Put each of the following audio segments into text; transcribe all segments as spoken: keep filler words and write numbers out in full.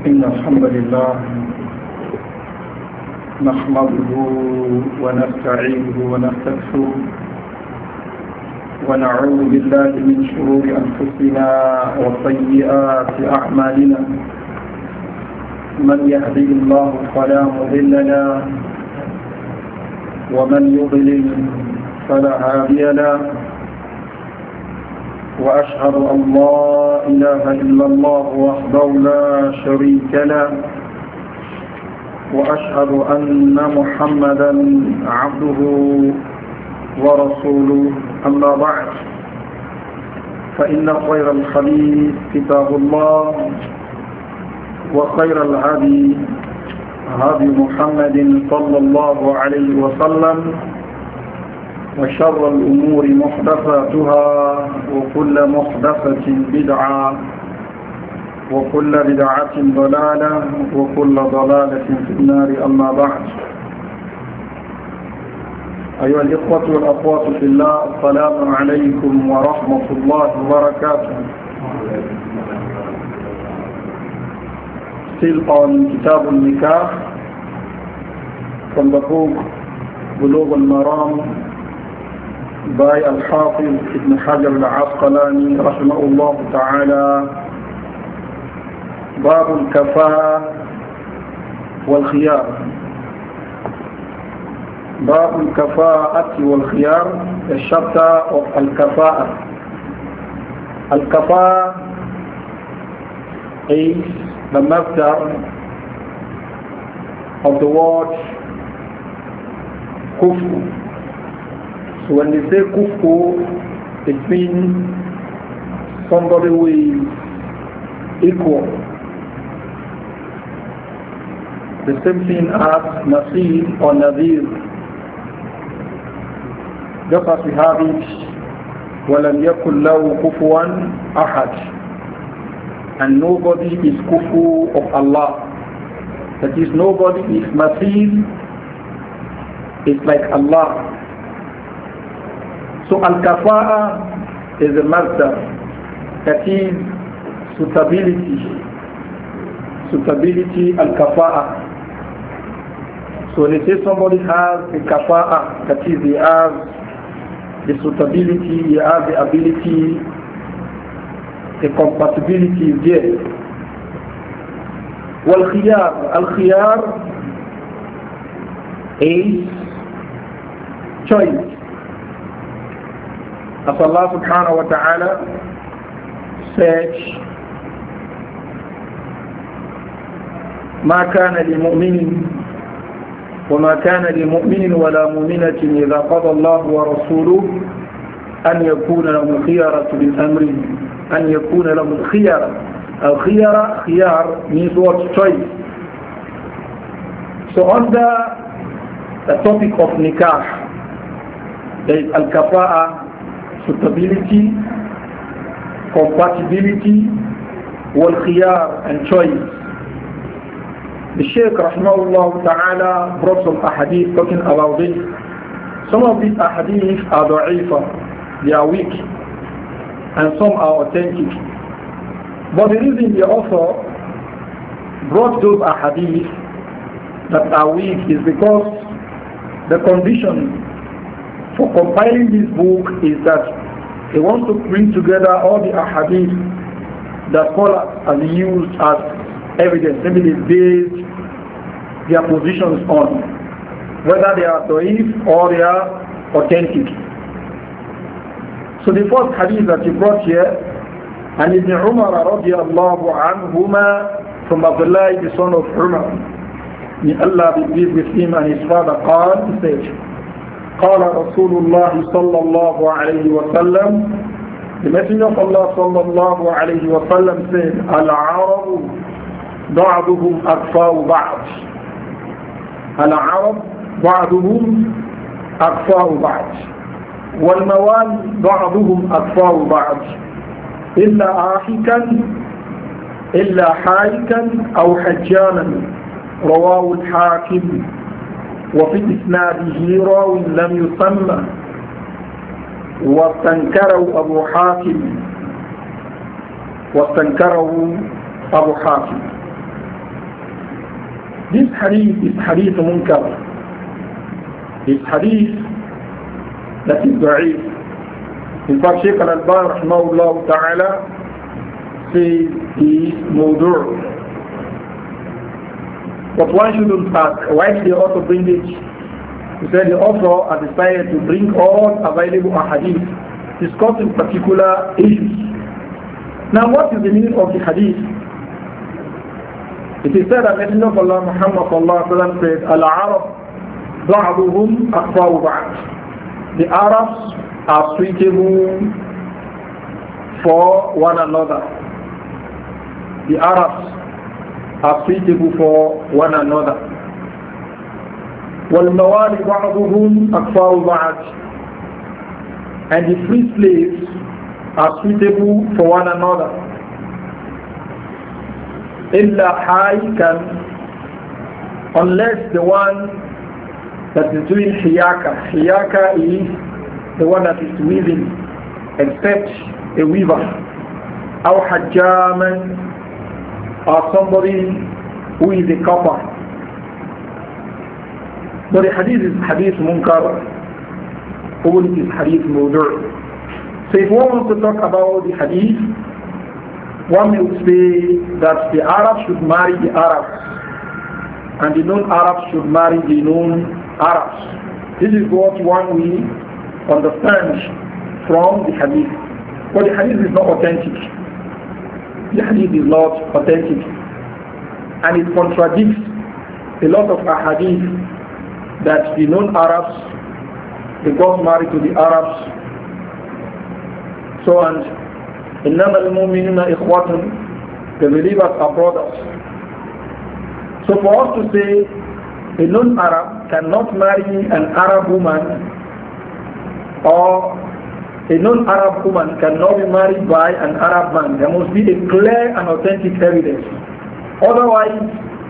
إن الحمد لله نحمده ونستعينه ونستغفره ونعوذ بالله من شرور أنفسنا وسيئات أعمالنا من يهدي الله فلا مضل له ومن يضلل فلا هادي له وأشهد أن لا إله إلا الله وحده لا شريك له وأشهد أن محمدا عبده ورسوله أما بعد فإن خير الحديث كتاب الله وخير الهدي هدي محمد صلى الله عليه وسلم وشر الأمور محدثاتها وكل محدثة بدعة وكل بدعة ضلالة وكل ضلالة في النار أما بعد أيها الإخوة والأخوات في الله السلام عليكم ورحمة الله وبركاته. Still on Kitab al-Nikah from the book Bulugh al-Maram by Al-Hafiz Ibn Hajar al-Asqalani rahimahullah ta'ala. باب الكفاءة والخيار. باب الكفاءة والخيار. The chapter of Al-Kafa'ah. Al-Kafa'ah is the masdar of the word kufu. So when they say kufu, it means somebody who is equal. The same thing as nasir or nadir. Just as we have it, وَلَمْ يَكُنْ لَهُ كُفُوًا أَحَدٌ. And nobody is kufu of Allah. That is, nobody is nasir, it's like Allah. So al-kafa'a is a master, that is suitability. Suitability, al-kafa'a. So when they say somebody has a kafa'a, that is, he has the suitability, he has the ability, the compatibility is there. Wal-khiyar, al-khiyar is choice. As Allah subhanahu wa ta'ala said, ما كان لمؤمن وما كان لمؤمن ولا مؤمنة إذا قضى الله ورسوله أن يكون لهم الخيارة من أمره أن يكون لهم الخيارة. الخيارة خيار means what? Choice. So under the topic of nikah, there is al-kafa'a, suitability, compatibility, wal-khiyar, and choice. The Shaykh rahimahullah ta'ala brought some ahadith talking about this. Some of these ahadith are da'ifa, they are weak, and some are authentic. But the reason the author brought those ahadith that are weak is because the condition for compiling this book is that he wants to bring together all the ahadith that scholars have used as evidence, maybe they based their positions on, whether they are da'if or they are authentic. So the first hadith that he brought here, and Ibn Umar radiallahu anhuma, from Abdullah the son of Umar, may Allah be pleased with him and his father, قال, he said, قال رسول الله صلى الله عليه وسلم, the Messenger of Allah صلى الله عليه وسلم said, العرب بعضهم أكفاء بعض. العرب بعضهم أكفاء بعض والموال بعضهم أكفاء بعض إلا عاحكا إلا حائكا أو حجانا. رواه الحاكم. وفي إسناده راو لم يسمى واستنكره أبو حاتم واستنكره أبو حاتم. this hadith is hadith munkar. This hadith that is da'if. In fact, Shaykh al-Albani rahimahullah ta'ala says he is mawdu'. But one shouldn't ask, why did the author bring it? He said the author has decided to bring all available hadith discussing particular issues. Now, what is the meaning of the hadith? It is said that Messenger of Allah Muhammad sallallahu alaihi wasallam said, "Al-Arab ba'duhum aqfa'u ba'd." The Arabs are suitable for one another. The Arabs are suitable for one another. وَالْمَوَالِ بَعْضُهُمْ أَقْفَاءُ بَعْضٍ. And the free slaves are suitable for one another. إِلَّا حَيْكًا, unless the one that is doing hiyaka. Hiyaka is the one that is weaving, except a weaver. أَوْ حَجَّامًا, or somebody who is a copper. But the hadith is hadith munkar, or it is hadith mawdu'. So if one wants to talk about the hadith, one may say that the Arabs should marry the Arabs, and the non-Arabs should marry the non-Arabs. This is what one will understand from the hadith. But the hadith is not authentic. The hadith is not authentic, and it contradicts a lot of ahadith that the non-Arabs, they got married to the Arabs. So, and إِنَّمَا الْمُؤْمِنُونَ إِخْوَةٌ, the believers are brothers. So for us to say a non-Arab cannot marry an Arab woman, or a non-Arab woman cannot be married by an Arab man, there must be a clear and authentic evidence. Otherwise,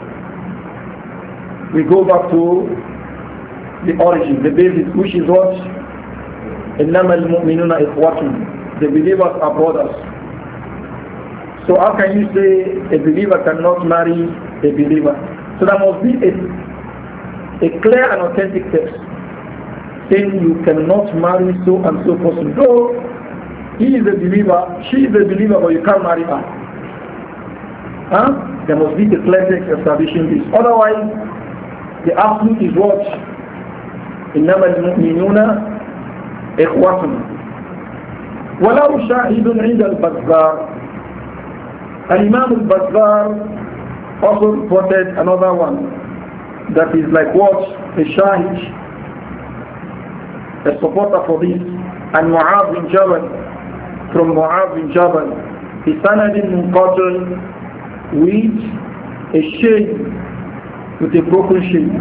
we go back to the origin, the basis, which is what? إِنَّمَا الْمُؤْمِنُونَ إِخْوَةٌ, the believers are brothers. So how can you say a believer cannot marry a believer? So there must be a, a clear and authentic text saying you cannot marry so and so person. Though he is a believer, she is a believer, but you can't marry her. Huh? There must be a clear text establishing this. Otherwise, the absolute is what? إنما المؤمنون إخوة. ولو شاهد عند البزار. Al-Imam al-Bazzar also reported another one that is like what? A shahid, a supporter for this. And Mu'adh bin Jabal, from Mu'adh bin Jabal, he sanadin munqati' with a shade, with a broken shade.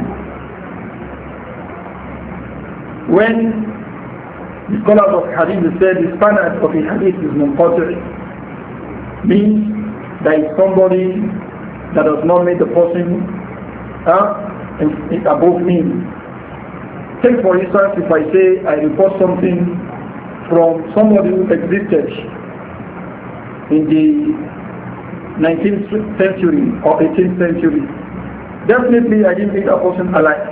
When the scholars of hadith said the standard of a hadith is munqati', means there is somebody that does not make the person uh, above me. Take for instance, if I say I report something from somebody who existed in the nineteenth century or eighteenth century, definitely I didn't make that person alive.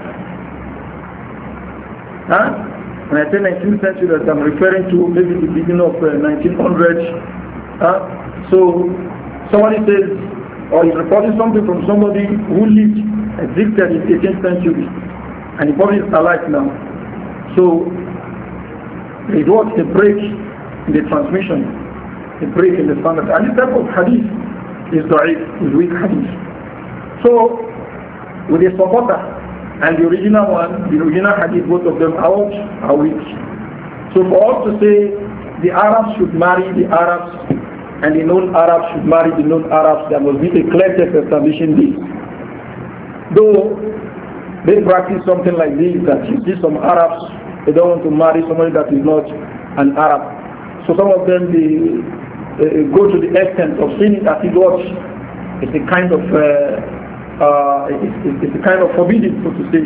Huh? When I say nineteenth century, that I'm referring to maybe the beginning of uh, nineteen hundred. Huh? So somebody says, or is reporting something from somebody who lived, existed in the eighteenth century, and the person is alive now. So there is what? A break in the transmission, a break in the standard. And this type of hadith is da'if, is weak hadith. So with a supporter and the original one, the original hadith, both of them out are weak. So for us to say the Arabs should marry the Arabs and the non-Arabs should marry the non-Arabs, there must be a clear text establishing this. Though they practice something like this, that you see some Arabs, they don't want to marry somebody that is not an Arab. So some of them, they uh, go to the extent of seeing it as it was. It's a kind of, uh, uh, it's, it's a kind of forbidden, so to say.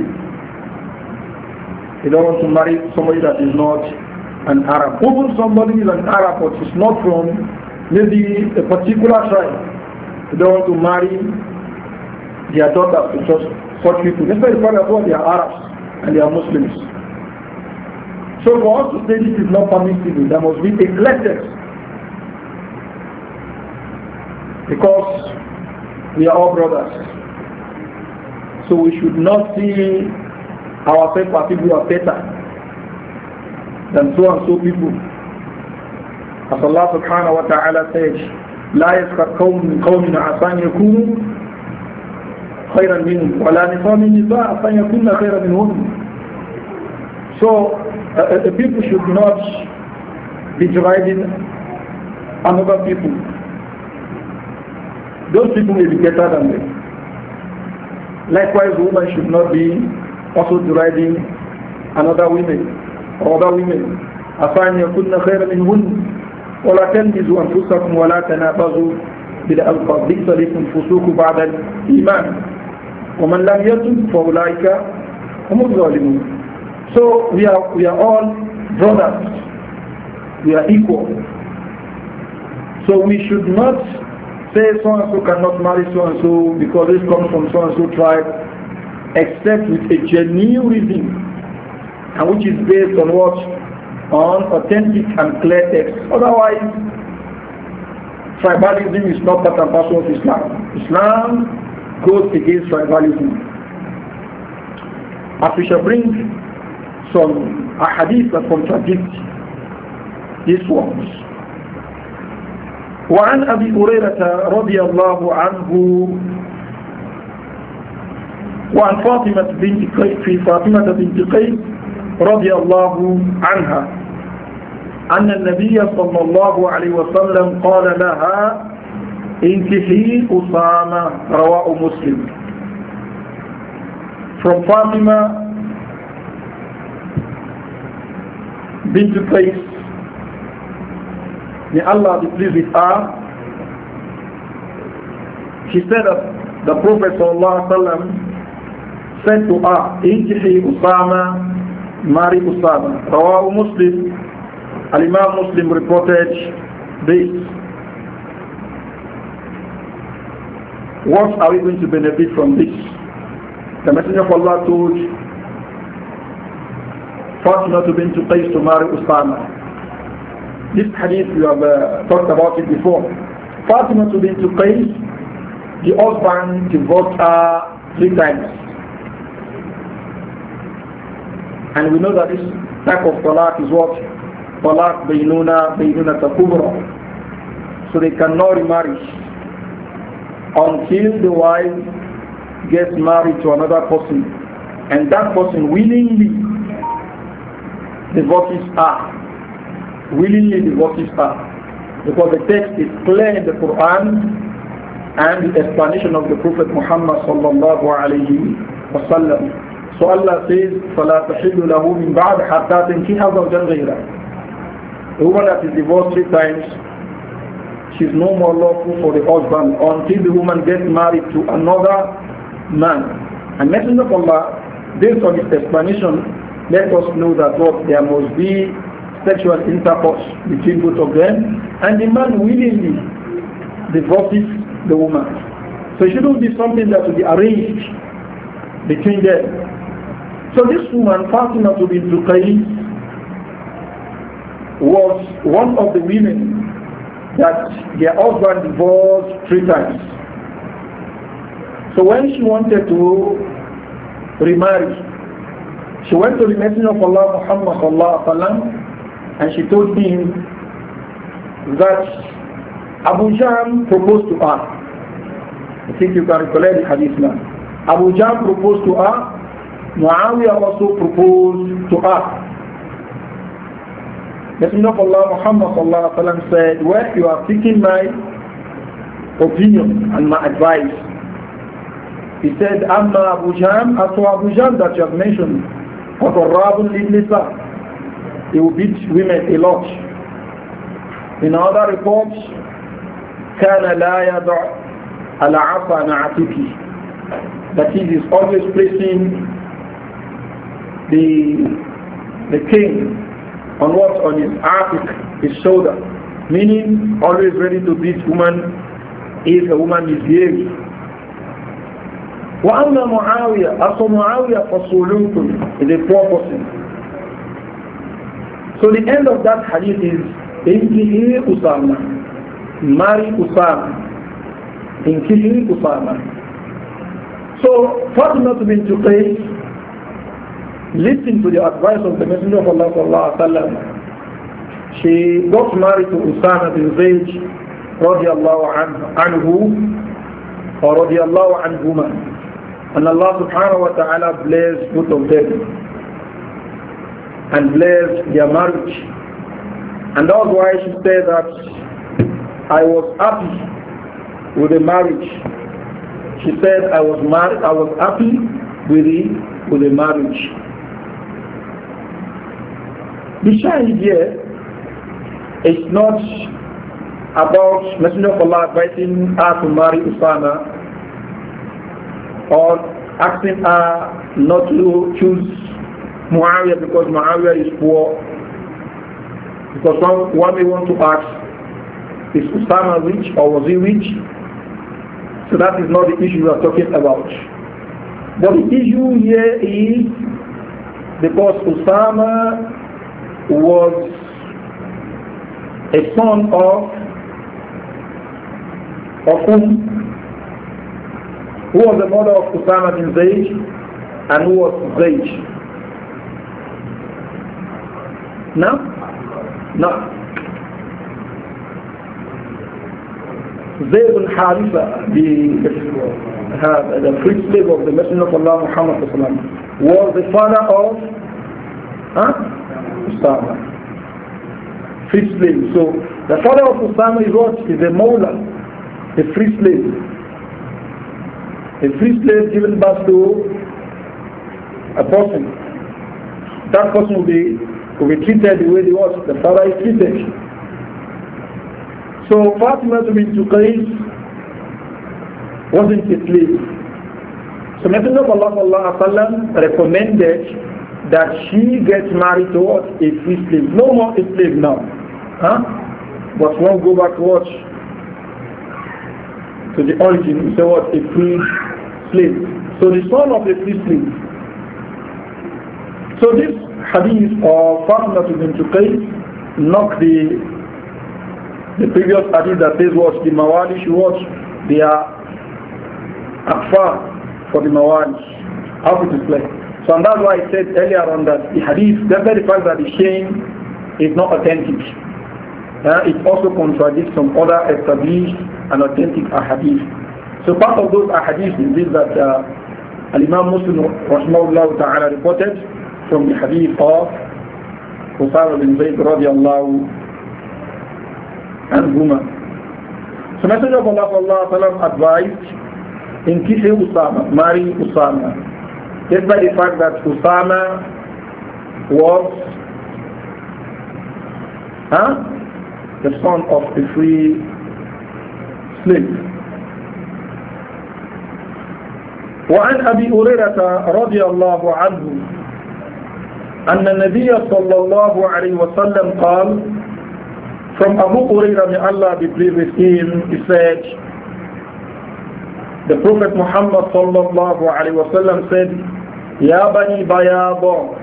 They don't want to marry somebody that is not an Arab. Even somebody is an Arab, but is not from maybe a particular tribe. They don't want to marry their daughters to such, such people. Despite the fact that well, they are Arabs and they are Muslims. So for us to say this is not permissible, there must be a clear text. Because we are all brothers. So we should not see ourselves as people who are better than so and so people. As Allah subhanahu wa ta'ala says, لا يسخر قوم من قوم عسى أن يكونوا خيرا منهم ولا نساء من نساء عسى أن يكون خيرا منهم. So uh, the people should not be deriding another people. Those people may be better than them. Likewise, women should not be also deriding another women or other women. عسى أن يكون خيرا منهن ولا تلمزوا أنفسكم ولا تنابزوا بالألقاب بئس الاسم الفسوق بعد الإيمان ومن لم يتب فأولئك هم الظالمون. So we are we are all brothers. We are equal. So we should not say so and so cannot marry so and so because this comes from so and so tribe, except with a genuine reason, and which is based on what? On authentic and clear text. Otherwise, tribalism is not part and parcel of Islam. Islam goes against tribalism. As we shall bring some ahadith that contradict these ones. وعن أبي هريرة رضي الله عنه وعن فاطمة بنت قيس في فاطمة بنت قيس رضي الله عنها أن النبي صلى الله عليه وسلم قال لها انكحي أسامة رواه مسلم. From Fatima bint Qais, may Allah be pleased with her, she said that the Prophet sallallahu alaihi wasallam said to her, انكحي أسامة, marry Usama. Rawahu Muslim. Al-Imam Muslim reported this. What are we going to benefit from this? The Messenger of Allah told Fatima bint Qais to marry Usama. This hadith we have uh, talked about it before. Fatima bint Qais, the husband divorced her three times. And we know that this type of talaq is what? Talaq baynuna baynuna takubra. So they cannot remarry until the wife gets married to another person. And that person willingly divorces her. Willingly divorces her. Because the text is clear in the Quran and the explanation of the Prophet Muhammad sallallahu alayhi wa sallam. So Allah says, فَلَا تَحِلُّ لَهُ مِنْ بَعْدِ حَتَّى تَنْكِحَ زَوْجًا غَيْرَهُ. The woman that is divorced three times, she is no more lawful for the husband until the woman gets married to another man. And Messenger of Allah, based on this explanation, let us know that what there must be sexual intercourse between both of them, and the man willingly divorces the woman. So it shouldn't be something that will be arranged between them. So this woman, Fatima bint Qais, was one of the women that their husband divorced three times. So when she wanted to remarry, she went to the Messenger of Allah Muhammad sallallahu alaihi wasallam, and she told him that Abu Jahm proposed to her. I think you can recollect the hadith now. Abu Jahm proposed to her. Muawiyah also proposed to her. Messenger of Allah Muhammad sallallahu alaihi wasallam said, well, you are seeking my opinion and my advice. He said, Amma Abu Jahm, as for Abu Jahm that you have mentioned, فَقَرَّابٌ لِلْنِسَى, he will beat women a lot. In other reports, كَانَ لَا يَدْعُ عَلَى عَصَى نَعَتِكِ, that he is always placing the the king on what? On his atik, his shoulder, meaning always ready to beat woman if a woman misbehaves. وَأَمَّا مُعَاوِيَةَ As for Muawiyah فَصُولُوكٌ is a poor person. So the end of that hadith is Inkihi Usama. Marry Usama. Inkihi Usama. So Fatima bint Qais listened to the advice of the Messenger of Allah sallallahu alaihi wasallam. She got married to Usama bin Zayd radiallahu anhu or radiallahu anhuma. And Allah subhanahu wa ta'ala blessed both of them and blessed their marriage. And that's why she said that I was happy with the marriage. She said I was married, I was happy with the, with the marriage. The shahid here is not about Messenger of Allah advising her to marry Usama or asking her not to choose Muawiyah because Muawiyah is poor. Because one, one may want to ask, is Usama rich or was he rich? So that is not the issue we are talking about. But the issue here is because Usama was a son of of whom? Who was the mother of Usama bin Zayd and who was Zayd? No? No. Zayd bin Haritha, the, uh, the free slave of the Messenger of Allah Muhammad was the father of huh? Usama. Free slave. So the father of Usama is what? Is a Mawla, a free slave. A free slave given birth to a person. That person will be, will be treated the way the, what, the father is treated. So Fatima bint Qais wasn't a slave. So Messenger of Allah sallallahu alaihi wasallam recommended that she gets married to what? A free slave. No more a slave now. Huh? But won't go back to what? To the origin, we say what? A free slave. So the son of a free slave. So this hadith of Fatima bint Qais knocked the the previous hadith that says what? The Mawali should watch. They are akfar for the Mawali. How to display. So and that's why I said earlier on that the hadith, despite the fact that the chain is not authentic, uh, it also contradicts some other established and authentic ahadith. So part of those ahadith is this that uh, Al-Imam Muslim rahimahullah ta'ala reported from the hadith of Usama bin Zayd radiallahu anhuma. So Messenger of Allah sallallahu alaihi wasallam advised in Kishi Usama, marry Usama. Despite the fact that Usama was huh, the son of a free slave. وعن أبي هريرة رضي الله عنه أن النبي صلى الله عليه وسلم قال, from Abu Hurairah, may Allah be pleased with him, he said, the Prophet Muhammad sallallahu alaihi wasallam said, Ya Bani Bayado,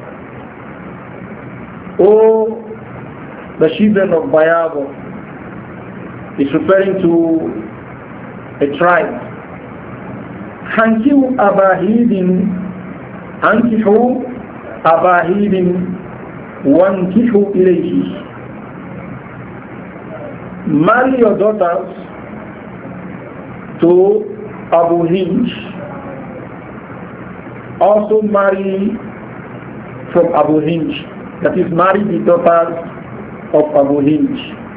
O the children of Bayado, is referring to a tribe. Hankihu abahidin, hankihu abahidin, wankihu ilayhi. Marry your daughters to Abu Hinj. Also marry from Abu Hinj. That is, marry the daughters of Abu Hinj.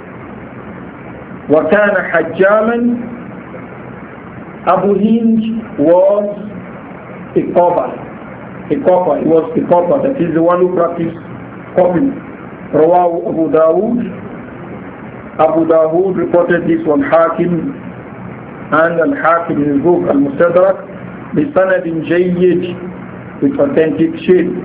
وَكَانَ حَجَّامًا. Abu Hinj was a copper. A copper. He was a copper. That is the one who practiced copying. Rawahu Abu Dawood. Abu Dawood reported this one Hakim and Al-Hakim in his book Al-Mustadrak بِسَنَدٍ جَيِّدٍ with authentic shape.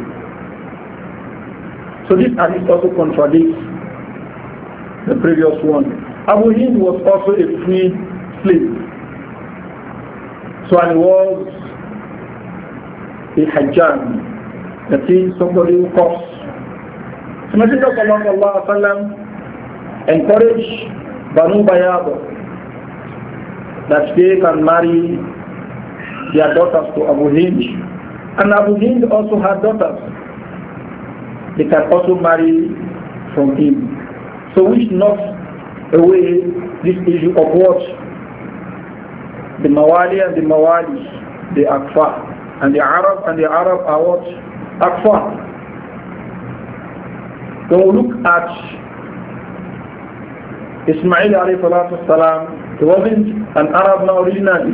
So this hadith also contradicts the previous one. Abu Hind was also a free slave. So and he was a hajjan, that is somebody who coughs. The Messenger of Allah sallallahu alaihi wasallam encouraged Banu Bayad that they can marry their daughters to Abu Hind, and Abu Hind also had daughters. They can also marry from him. So which knocks away this issue of what? The Mawali and the Mawali, the Akfa. And the Arab and the Arab are what? Akfa. When we look at Ismail alayhi salatu salam, he wasn't an Arab man originally.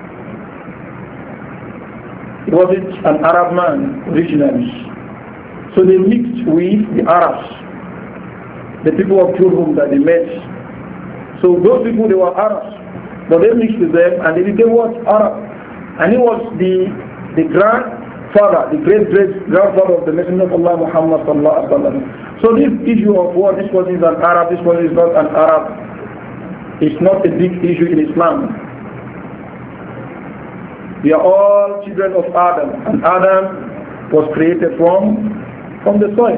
He wasn't an Arab man originally. So they mixed with the Arabs, the people of Jurhum that they met. So those people, they were Arabs, but they mixed with them and they became what? Arab. And he was the the grandfather, the great great grandfather of the Messenger of Allah Muhammad sallallahu alaihi wasallam. So this issue of what this person is an Arab, this person is not an Arab, is not a big issue in Islam. We are all children of Adam, and Adam was created from from the soil.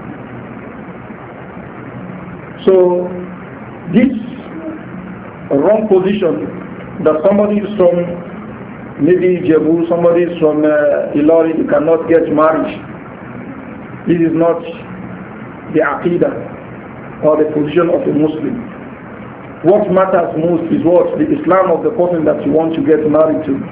So this wrong position that somebody is from maybe Jebu, somebody is from uh, Ilori, you cannot get married. This is not the Aqidah or the position of a Muslim. What matters most is what? The Islam of the person that you want to get married to.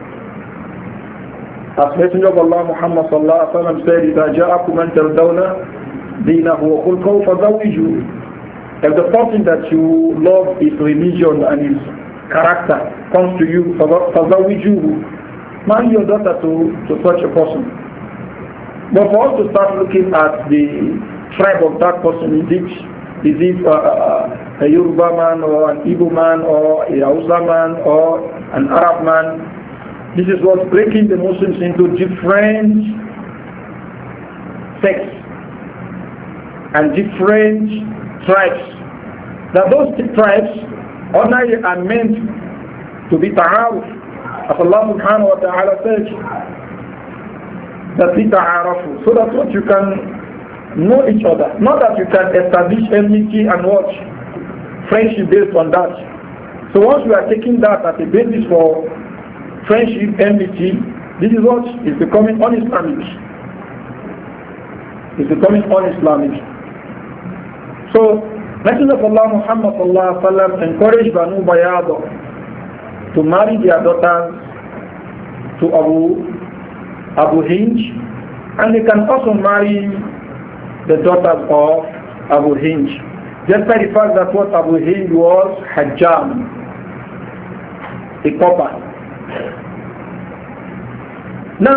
As Messenger of Allah Muhammad sallallahu alaihi wasallam said, إِذَا جَاءَكُمْ مَنْ تَرْضَوْنَ دِينَهُ وَخُلْقَهُ فَزَوِّجُوهُ. If the person that you love his religion and his character comes to you, فَزَوِّجُوهُ, marry your daughter to, to such a person. But for us to start looking at the tribe of that person, is it, is it uh, a Yoruba man or an Igbo man or a Hausa man or an Arab man? This is what's breaking the Muslims into different sects and different tribes. That those tribes ordinarily are meant to be ta'aruf. As Allah subhanahu wa ta'ala says, that be ta'arafu. So that's what you can know each other. Not that you can establish enmity and what? Friendship based on that. So once we are taking that as a basis for friendship, enmity, this is what is becoming un-Islamic. It's becoming un-Islamic. So, Messenger of Allah Muhammad sallallahu alaihi wasallam encouraged Banu Bayad to marry their daughters to Abu Abu Hind, and they can also marry the daughters of Abu Hind. Despite the fact that what Abu Hind was Hajjam, a pauper. Now,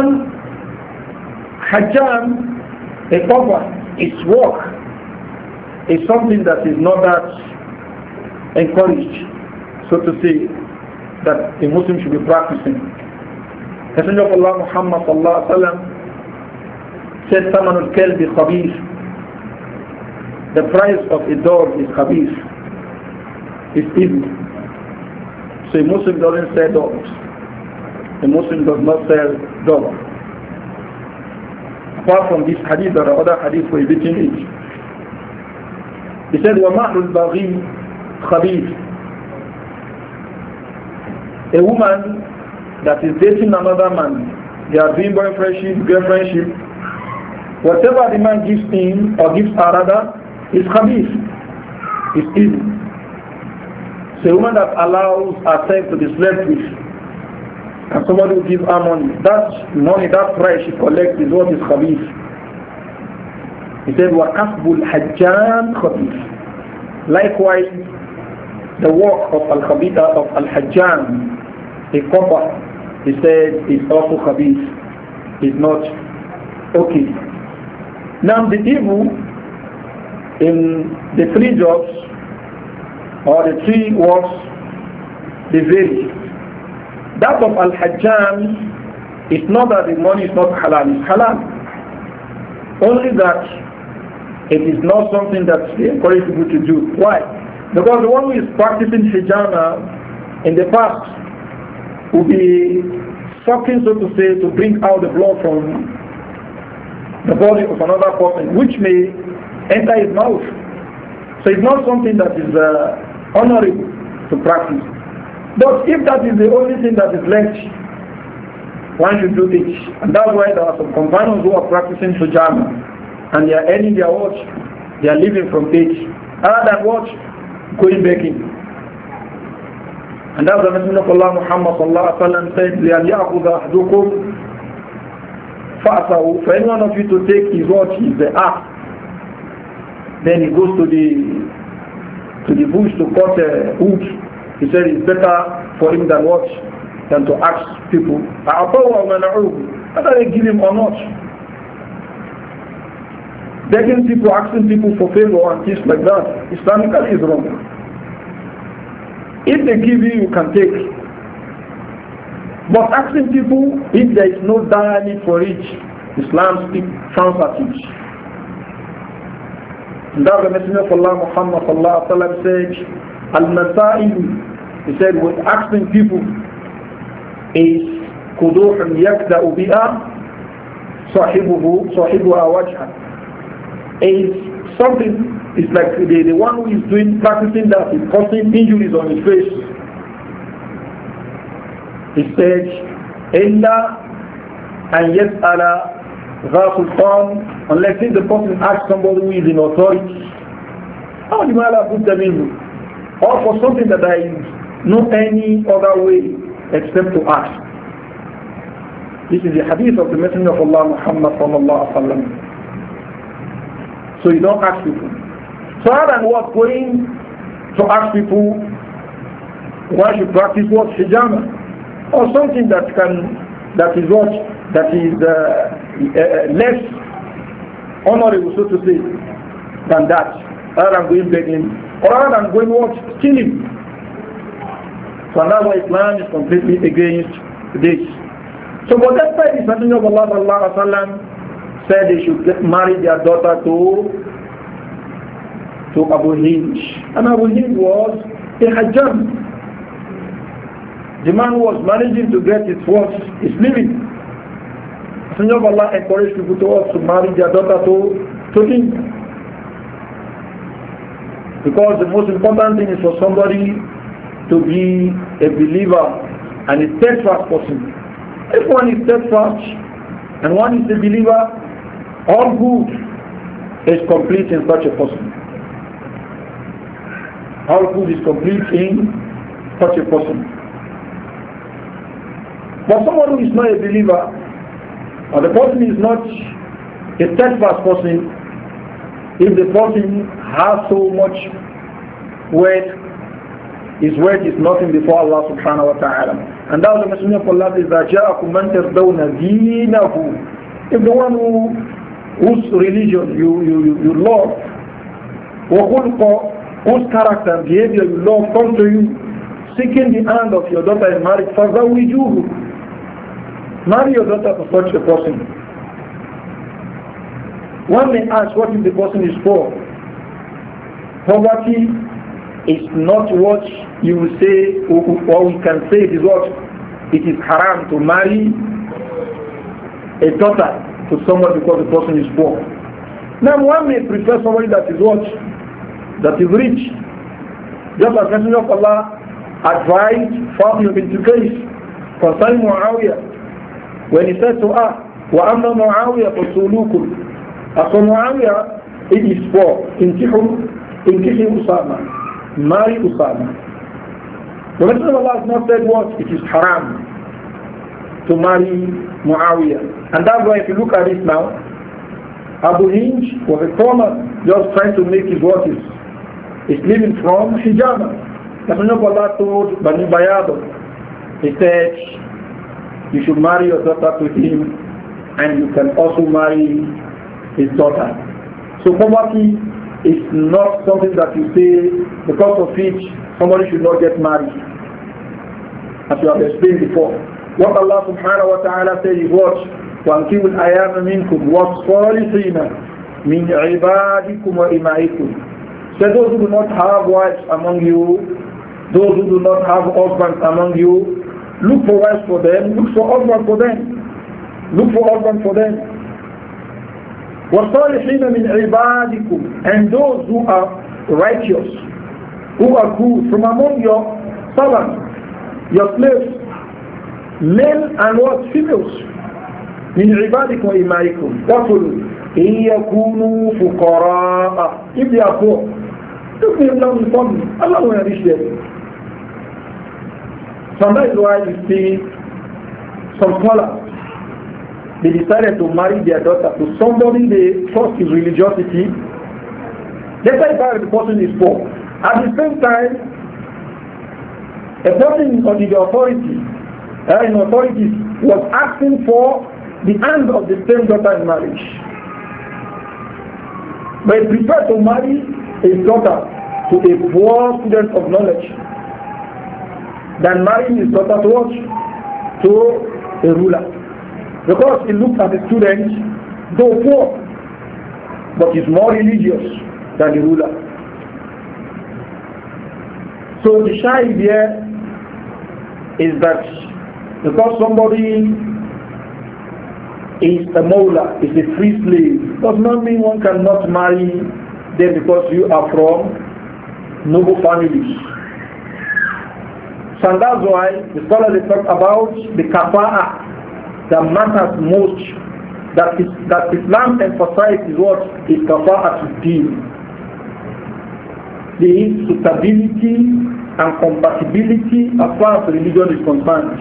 Hajjam, a pauper, its work is something that is not that encouraged, so to say, that a Muslim should be practicing. Messenger of Allah Muhammad sallallahu alaihi wasallam said, "Samanul kalbi khabith." The price of a dog is khabith. It's evil. So a Muslim doesn't sell dogs. A Muslim does not sell dogs. Apart from this hadith, there are other hadiths prohibiting it. He said, وَمَحْرُ الْبَغِي خَبِيث. A woman that is dating another man, they are doing boyfriendship, girlfriendship, whatever the man gives him or gives her rather, is khabith, is evil. So a woman that allows herself to be slept with, and somebody will give her money, that money, that price she collects is what is khabith. He said, وَكَسْبُ الْحَجَّامِ خَبِيث. Likewise, the work of Al-Khabitha, of Al-Hajjam, a copper, he said, is also khabith, is not okay. Now the evil in the three jobs, or the three works, they vary. That of Al-Hajjam is not that the money is not halal, it's halal. Only that it is not something that they encourage people to do. Why? Because the one who is practicing hijama in the past will be sucking, so to say, to bring out the blood from the body of another person, which may enter his mouth. So it's not something that is uh, honorable to practice. But if that is the only thing that is left, one should do it. And that's why there are some companions who are practicing hijama and they are earning their watch, they are living from it. Other than watch, going begging. And that's the Messenger of Allah Muhammad sallallahu alaihi wasallam said, لَأَنْ يَأْخُذَ أَحْدُكُمْ فَأَسَهُ. For any one of you to take his watch, is the act. Then he goes to the to the bush to cut uh, wood. He said it's better for him than what? Than to ask people. Whether they give him or not. Begging people, asking people for favor and things like that, Islamically is wrong. If they give you, you can take. But asking people, if there is no dire need for it, Islam frowns at it. And that the Messenger of Allah Muhammad sallallahu alaihi wasallam said, Al-Masa'il, he said, with asking people is kuduhun yakda'u bi'a sahibuhu sahibuha wajha. Is something, it's like the, the one who is doing, practicing that is causing injuries on his face. He said, Illa an yas'ala ذا سلطان, unless if the person asks somebody who is in authority, how do you put them in? Or for something that there is no any other way except to ask. This is the hadith of the Messenger of Allah Muhammad sallallahu alaihi wasallam. So you don't ask people. So other than what going to ask people, one should practice what? Hijama. Or something that can, that is what? That is uh, uh, less honorable, so to say, than that. Rather than going begging, or rather than going what? Stealing. So that's why Islam is completely against this. So but that's why the Messenger of Allah sallallahu alaihi wasallam said they should get marry their daughter to to Abu Hind. And Abu Hind was a Hajjam. The man was managing to get his what? His living. Messenger of Allah encouraged people to us to marry their daughter to, to him. Because the most important thing is for somebody to be a believer and a steadfast person. If one is steadfast and one is a believer, all good is complete in such a person. All good is complete in such a person. But someone who is not a believer, or the person is not a steadfast person, if the person has so much weight, his weight is nothing before Allah subhanahu wa ta'ala. And that was the Messenger of Allah says, جَاءَكُمْ مَنْ تَرْضَوْنَ دِينَهُ. If the one who, whose religion you, you, you, you love, وَخُلْقَ, whose character and behavior you love comes to you, seeking the hand of your daughter in marriage, فَزَوِّجُوهُ. Marry your daughter to such a person. One may ask, what if the person is poor? Poverty is not what you will say, or we can say it is what? It is haram to marry a daughter to someone because the person is poor. Now one may prefer somebody that is what? That is rich. Just as Messenger of Allah advised Fatima bint Qais concerning Muawiyah, when he said to her, وَأَمَّا مُعَاوِيَةَ فَصُولُوكُمْ. As for Muawiyah, it is for Inkihi Usama. Marry Usama. The Messenger of Allah has not said what? It is haram to marry Muawiyah. And that's why if you look at it now, Abu Hind was a farmer just trying to make his what is, is living from hijama. The Messenger of Allah told Bani Bayado, he said, you should marry your daughter to him and you can also marry his daughter. So poverty is not something that you say because of which somebody should not get married. As you have explained before. What Allah subhanahu wa ta'ala says is what? وَأَنْكِبُوا الْأَيَامَ مِنْكُمْ وَالصَّالِحِينَ مِنْ عِبَادِكُمْ وَإِمَائِكُمْ. So those who do not have wives among you, those who do not have husbands among you, Look for wives for them. Look for husband for them. Look for husband for them. وَالصَّالِحِينَ مِنْ عِبَادِكُمْ, and those who are righteous, who are good from among your servants, your slaves, men and what? Females. مِنْ عِبَادِكُمْ وَإِمَائِكُمْ. What will إِنْ يَكُونُوا فُقَرَاءَ, if they are poor, if they are in family, Allah will enrich them. So that is why you see some scholars, they decided to marry their daughter to somebody they trust his religiosity. Let's say the person is poor. At the same time, a person on the authority, uh, in authorities, was asking for the hand of the same daughter in marriage. But he preferred to marry his daughter to a poor student of knowledge than marrying his daughter to what? To a ruler. Because he looked at the student, though poor, but he's more religious than the ruler. So the shy idea is that because somebody is a mawla, is a free slave, does not mean one cannot marry them because you are from noble families. So that's why the scholars talk about the kafa'ah that matters most, that is that Islam emphasizes what is kafa'ah to deen, the suitability and compatibility as far as religion is concerned.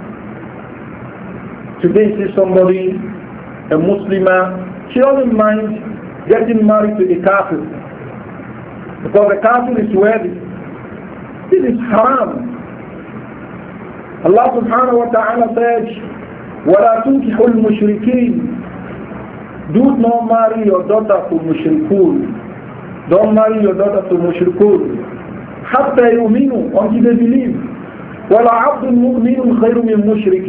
Today you see somebody, a Muslimah, she doesn't mind getting married to a kafir because the kafir is wealthy. This is haram. Allah subhanahu wa ta'ala says, وَلَا تُنْكِحُوا الْمُشْرِكِينَ, do not marry your daughter to mushrikun. Don't marry your daughter to mushrikun. حَتَّى يُؤْمِنُوا, until they believe. وَلَا عَبْدٌ مُؤْمِنٌ خَيْرٌ مِنْ مُشْرِكٍ.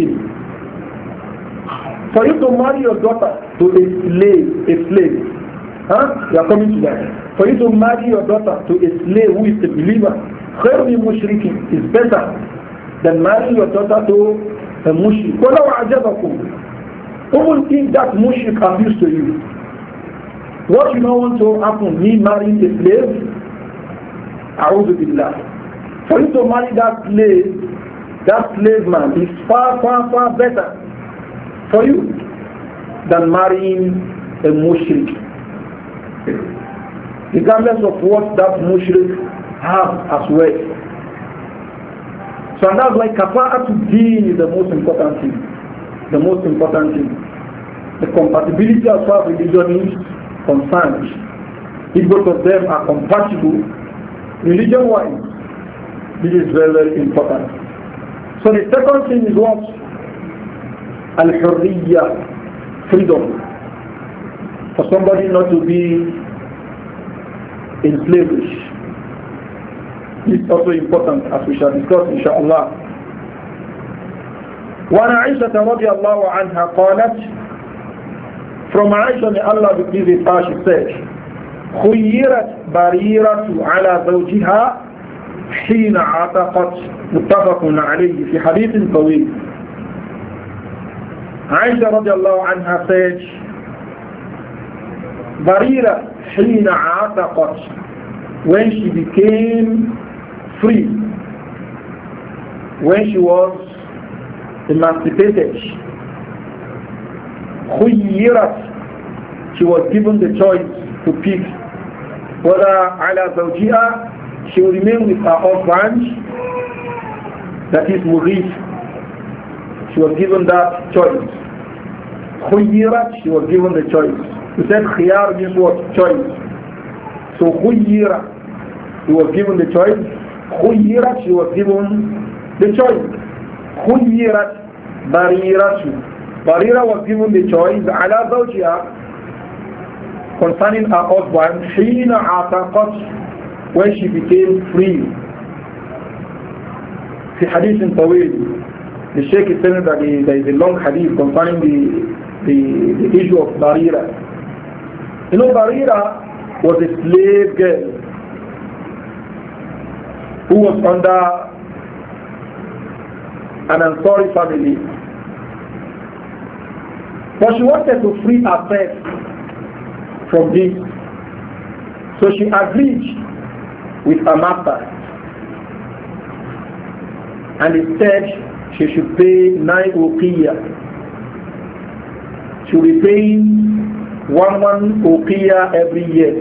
For you to marry your daughter to a slave, a slave, huh? We are coming to that. For you to marry your daughter to a slave who is a believer, خَيْرٌ مِنْ مُشْرِكٍ, is better than marrying your daughter to a mushrik. وَلَوْ عَجَبَكُمْ, who will think that mushrik appeals to you? What you don't want to happen, me marrying a slave? A'udhu billah. For you to marry that slave, that slave man is far, far, far better for you than marrying a mushrik. Regardless of what that mushrik has as well. So that's why kafa'at deen is the most important thing. The most important thing. The compatibility as far as religion is concerned. If both of them are compatible, religion-wise, this is very, very important. So the second thing is what? Al-Hurriya, freedom. For somebody not to be enslaved. This is also important, as we shall discuss inshallah. وعن عائشة رضي الله عنها قالت, from Aisha may Allah be pleased with her, she said, خيرت بريرة على زوجها حين عتقت, متفق عليه في حديث طويل. Aisha رضي الله عنها said, بريرة حين عتقت, when she became free, when she was emancipated, خيرت, she was given the choice to pick whether على زوجها, she will remain with her husband, that is Murif. She was given that choice. خيرت, she was given the choice. We said khiyar means what? Choice. So khuyira, she was given the choice. Khuyira, she was given the choice. Khuyirat bariratu, Barira was given the choice ala zawjiha, concerning her husband, hina ataqat, when she became free. في حديث طويل, the Sheikh is telling that the, there is a long hadith concerning the, the, the issue of Barira. You know, Barira was a slave girl who was under an Ansari family. But she wanted to free herself from this. So she agreed with her master. And instead, she should pay nine uqiyah. She will be paying one one uqiyah every year.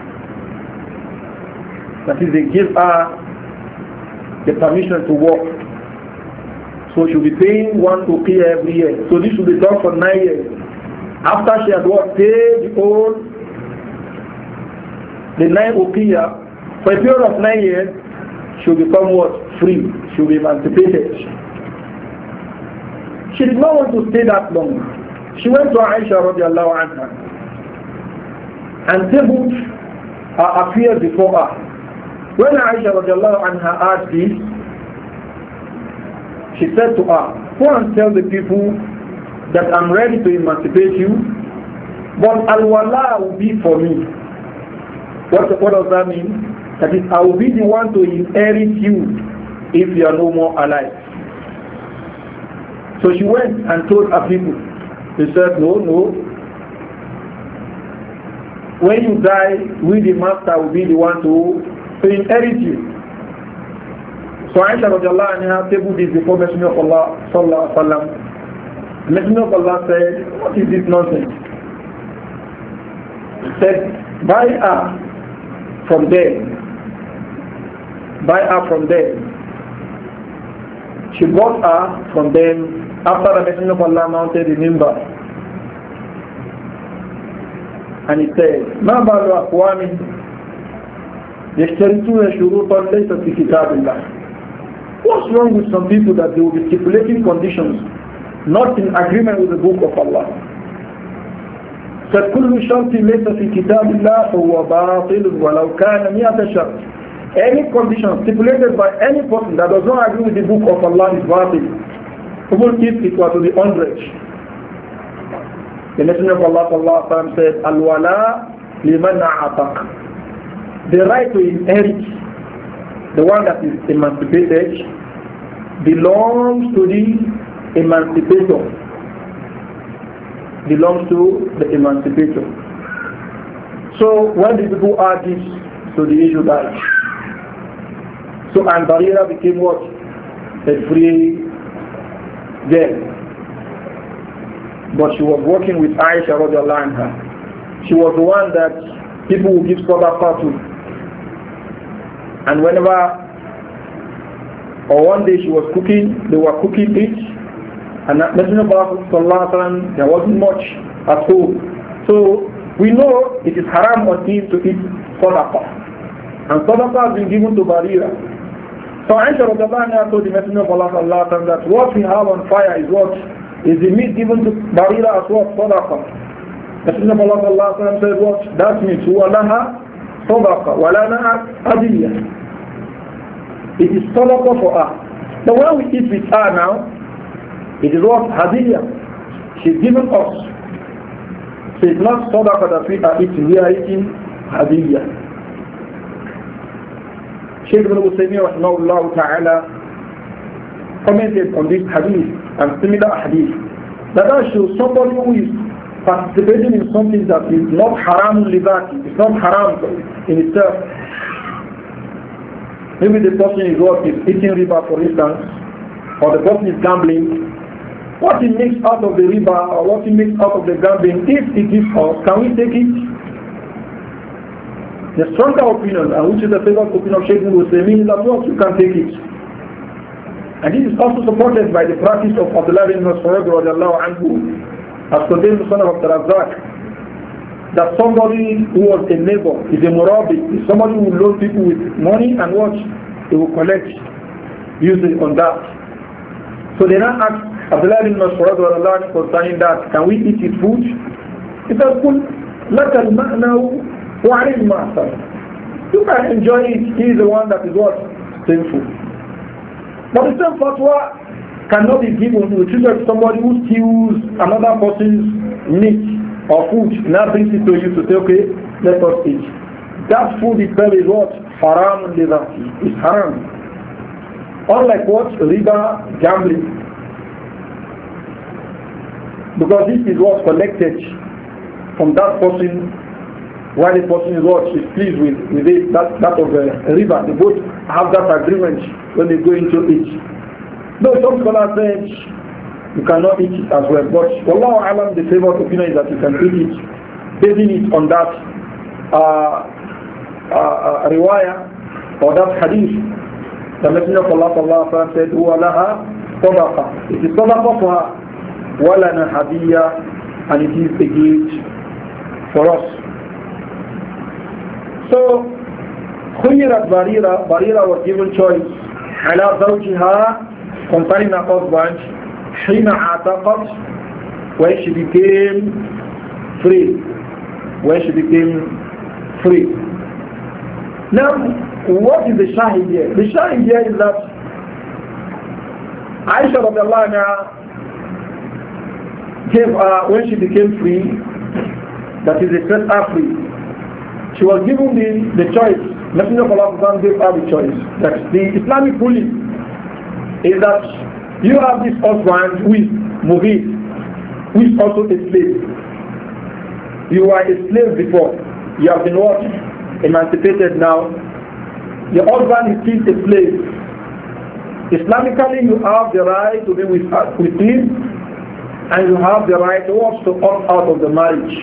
That is, they give her the permission to work. So she will be paying one uqiyah every year. So this will be done for nine years. After she has worked, paid the whole, the nine uqiyah, for a period of nine years, she will become what? Free. She will be emancipated. She did not want to stay that long. She went to Aisha radiallahu anha and tabled her affairs before her. When Aisha radiallahu anha asked this, she said to her, go and tell the people that I'm ready to emancipate you, but al-wala will be for me. What, what does that mean? That is, I will be the one to inherit you if you are no more alive. So she went and told her people. They said, no, no. When you die, we the master will be the one to, to inherit you. So Aisha radiallahu anha tabled this before Messenger of Allah sallallahu alaihi wasallam. The Messenger of Allah said, what is this nonsense? He said, buy her from there. Buy her from there. She bought her from them after the Messenger of Allah mounted the mimbar. And he said, ما بال أقوام يشترطون شروطا ليست في كتاب الله. What's wrong with some people that they will be stipulating conditions not in agreement with the book of Allah? فكل شرط ليس في كتاب الله فهو باطل ولو كان مئة شرط. Any condition stipulated by any person that does not agree with the book of Allah is batil, even if it was to be hundred. The Messenger of Allah sallallahu alaihi wasallam said, "Al-wala liman a'taq." The right to inherit, the one that is emancipated, belongs to the emancipator. Belongs to the emancipator. So when the people add this, so the issue died. So and Barira became what? A free girl. But she was working with Aisha radiallahu anha. She was the one that people would give sadaqah to. And whenever, or one day she was cooking, they were cooking it, and Messenger of Allah sallallahu alaihi wasallam, there wasn't much at home. So we know it is haram on him to eat sadaqah. And sadaqah has been given to Barira. So Aisha radiallahu anha told the Messenger of Allah sallallahu alaihi wasallam that what we have on fire is what? Is the meat given to Barira as what? Sadaqah. Messenger of Allah sallallahu alaihi wasallam said what? That means huwa laha sadaqah wa lana adiyah. It is sadaqah for her. But when we eat with her now, it is what? Hadiyah. She's given us. So it's not sadaqah that we are eating, we are eating hadiyah. Shaykh ibn Uthaymeen rahimahullah ta'ala commented on this hadith and similar hadith that that shows somebody who is participating in something that is not haram libati, it's not haram in itself. Maybe the person is what is eating riba, for instance, or the person is gambling. What he makes out of the riba or what he makes out of the gambling, if it is us, can we take it? The stronger opinion, and which is the favorite opinion of Shaykh ibn Uthaymeen, is that what you can take it. And this is also supported by the practice of Abdullah ibn Mas'ud radiallahu anhu, as contained in the son of Abdul Razzaq, that somebody who was a neighbor is a murabi, is somebody who will loan people with money and what they will collect using on that. So they now ask Abdullah ibn Mas'ud radiallahu anhu concerning that, can we eat his food? He says, "Kul laka al-ma'na wa 'ala al-ma'sar." You can enjoy it, he is the one that is what? Sinful. But the same fatwa cannot be given with respect to somebody who steals another person's meat or food, now brings it to you to say, okay, let us eat. That food itself is what? Haram lidati. It's haram. Unlike what? Riba, gambling. Because this is what's collected from that person while the person is what is pleased with, with it, that, that of the riba. They both have that agreement when they go into it. Though some scholars say you cannot eat it as well. But Wallahu Alam, the favorite opinion is that you can eat it, basing it on that uh, uh, uh, riwayah or that hadith. The Messenger of Allah sallallahu alaihi wasallam said, "Huwa laha sadaqa." It is sadaqa for her, walana hadiyya, and it is a gift for us. So, خيرت Barira, Barira was given choice على زوجها concerning her husband حين عتقت, when she became free, when she became free. Now, what is the shahid here? The shahid here is that Aisha radiallahu anha gave her, when she became free, that is, they set her free, she was given the, the choice. Messenger of Allah gave her the choice. That the Islamic ruling is that you have this husband who is mughith, who is also a slave. You were a slave before. You have been what? Emancipated now. Your husband is still a slave. Islamically, you have the right to be with, with him, and you have the right to opt out of the marriage.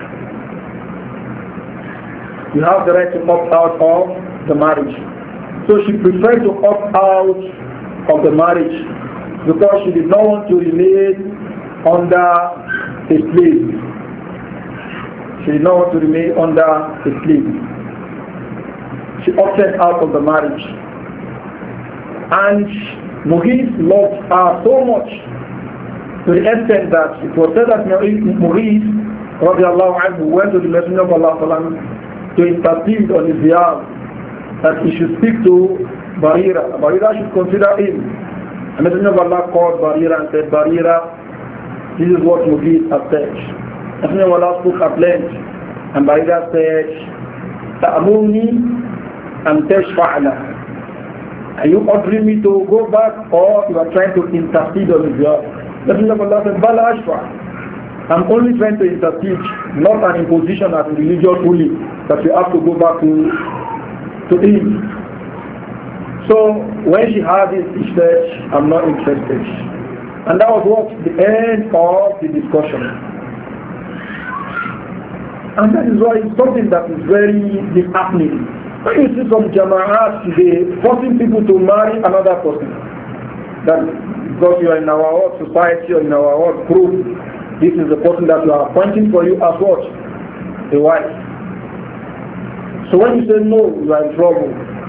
You have the right to opt out of the marriage. So she preferred to opt out of the marriage because she did not want to remain under a slave. She did not want to remain under a slave. She opted out of the marriage. And Mughith loved her so much to the extent that it was said that Mughith radiallahu anhu went to the Messenger of Allah to intercede on his behalf, that he should speak to Barira. Barira should consider him. The Messenger of Allah called Barira and said, Barira, this is what Mughith has said. The Messenger of Allah spoke at length, and Barira said, Ta'amuni and tashfa'ala. Are you ordering me to go back, or you are trying to intercede on his behalf? The Messenger of Allah said, Bala ashfa. I'm only trying to intercede, not an imposition as a religious ruling that you have to go back to, to him. So when she heard it, she said, I'm not interested. And that was what the end of the discussion. And that is why it's something that is very disheartening. When you see some jama'at today forcing people to marry another person, that because you are in our own society or in our own group, this is the person that we are appointing for you as what? A wife. So when you say no, you are in trouble.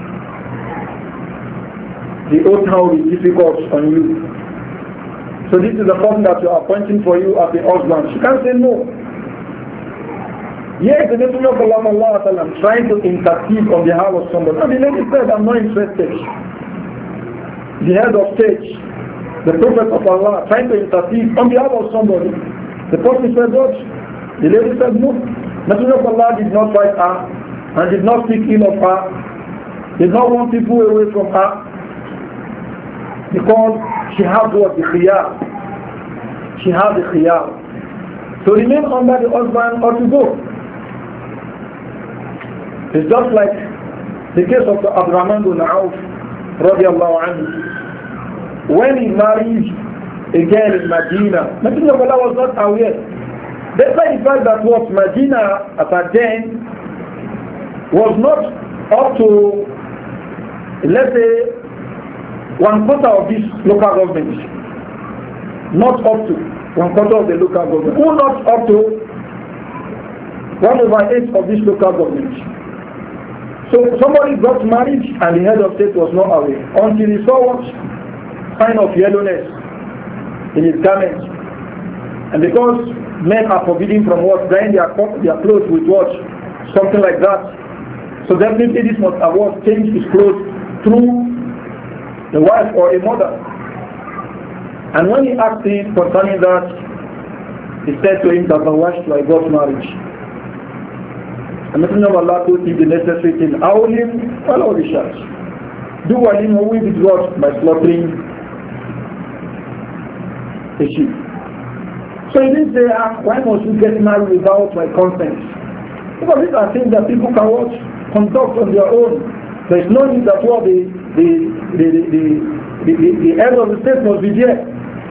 The oath now will be difficult on you. So this is the person that you are appointing for you as a husband. She can't say no. Yes, the Messenger of Allah trying to intercede on behalf of somebody. And the lady said, I'm not interested. The head of state, the Prophet of Allah, trying to intercede on behalf of somebody. The Prophet said what? The lady said no. Messenger of Allah did not fight her and did not speak ill of her. Did not want people away from her. Because she has what? The khiyar. She has the khiyar. To remain under the husband or to go. It's just like the case of the Abdurrahman bin Auf radiallahu anhu. When he married again in Medina, Messenger of Allah was not aware. Despite the fact that what Medina at that then was not up to, let's say, one quarter of this local government. Not up to one quarter of the local government. Who not up to one over eight of this local government. So somebody got married and the head of state was not aware until he saw what? Sign of yellowness in his garment. And because men are forbidden from what? Dyeing their, their clothes with what? Something like that. So definitely this must have what? Changed his clothes through the wife or a mother. And when he asked him concerning that, he said to him that I watched I got married. And the Messenger of Allah told him the necessary thing. Awlim, follow the church. do walima with what? By slaughtering a sheep. So he didn't say, ah, why must you get married without my consent? Because these are things that people can watch, conduct on their own. There is no need that what the the the the, the, the, the, the head of the state must be there.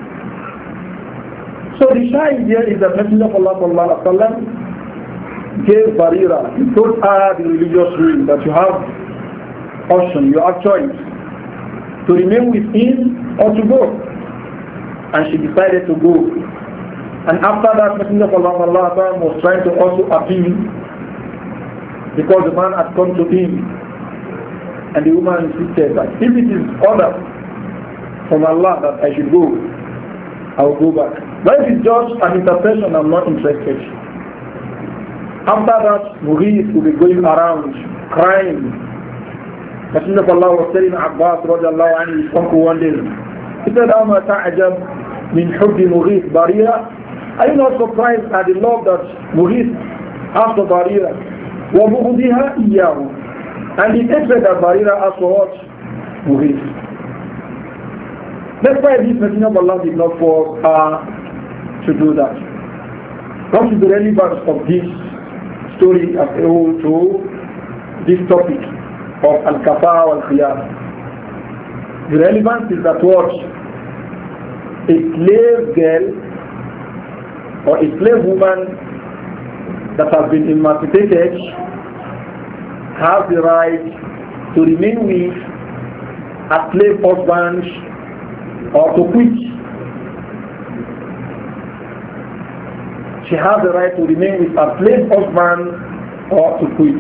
So the shy idea is that Messenger of Allah sallallahu alaihi wasallam gave Barira, he told her the religious rule that you have option, you have choice to remain with him or to go. And she decided to go. And after that, Messenger of Allah sallallahu alaihi wasallam was trying to also appeal because the man had come to him, and the woman insisted that if it is order from Allah that I should go, I will go back. But if it's just an interpretation, I'm not interested. After that, Mughith will be going around crying. Messenger of Allah was telling Abbas radiallahu anhu, his uncle, one day, he said, أَمَا تَعْجَبْ مِنْ حُبِّ مُغِيث بَرِيرًا. Are you not surprised at the love that Mughith has for Barira? وَبُغْضِهَا إِيَّاهُ. And the hatred that Barira has for what? Mughith. That's why this Messenger of Allah did not force her to do that. What is the relevance of this story as a whole to this topic of Al-Kafa wal-Khiyar? The relevance is that what a slave girl or a slave woman that has been emancipated has the right to remain with a slave husband or to quit. She has the right to remain with a slave husband or to quit.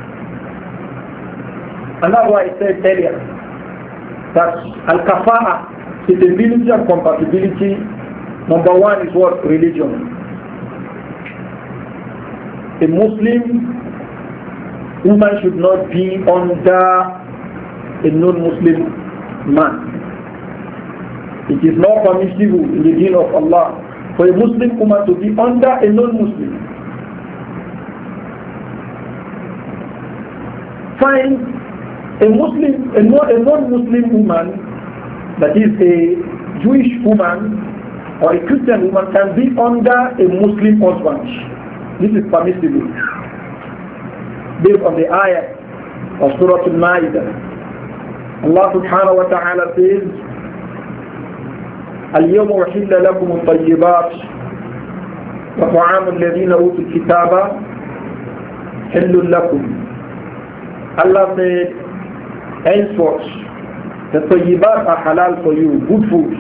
And that's why I said earlier that Al-Kafa'a, suitability and compatibility, number one is what? Religion. A Muslim woman should not be under a non-Muslim man. It is not permissible in the deen of Allah for a Muslim woman to be under a non-Muslim. Find a Muslim, a non-Muslim woman, that is a Jewish woman or a Christian woman, can be under a Muslim husband. This is permissible based on the ayah of Surah Al-Ma'idah. Allah subhanahu wa ta'ala says, اليوم أحل لكم الطيبات وطعام الذين أوتوا الكتاب حل لكم. Allah said, henceforth, the طيبات are halal for you, good food.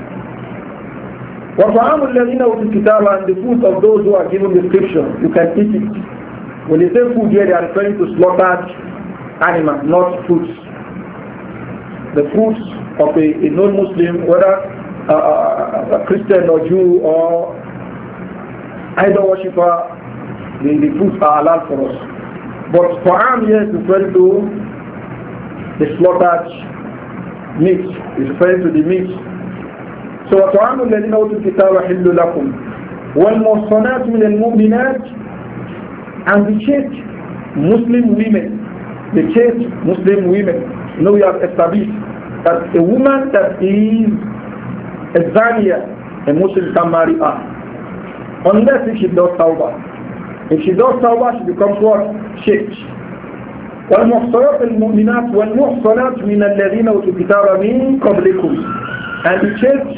وطعام الذين أوتوا الكتاب, and the food of those who are given the scripture, you can eat it. When they say food here, they are referring to slaughtered animals, not fruits. The fruits of a, a non-Muslim, whether Uh, a Christian or Jew or idol worshipper, the, the foods are allowed for us. But for Am here is referring to the slaughtered meat, is referring to the meat. So وَطَعَامُ الَّذِينَ أُوتُوا الْكِتَابَ حِلٌّ لَكُمْ وَالْمُحْصَنَاتُ مِنَ الْمُؤْمِنَاتِ, and the chaste Muslim women, the chaste Muslim women. You know, we have established that a woman that is a Zania, a Muslim can marry her. Unless if she does tawbah. If she does tawbah, she becomes what? Chaste. والمحصنات المؤمنات والمحصنات من الذين أوتوا الكتاب من قبلكم, and the chaste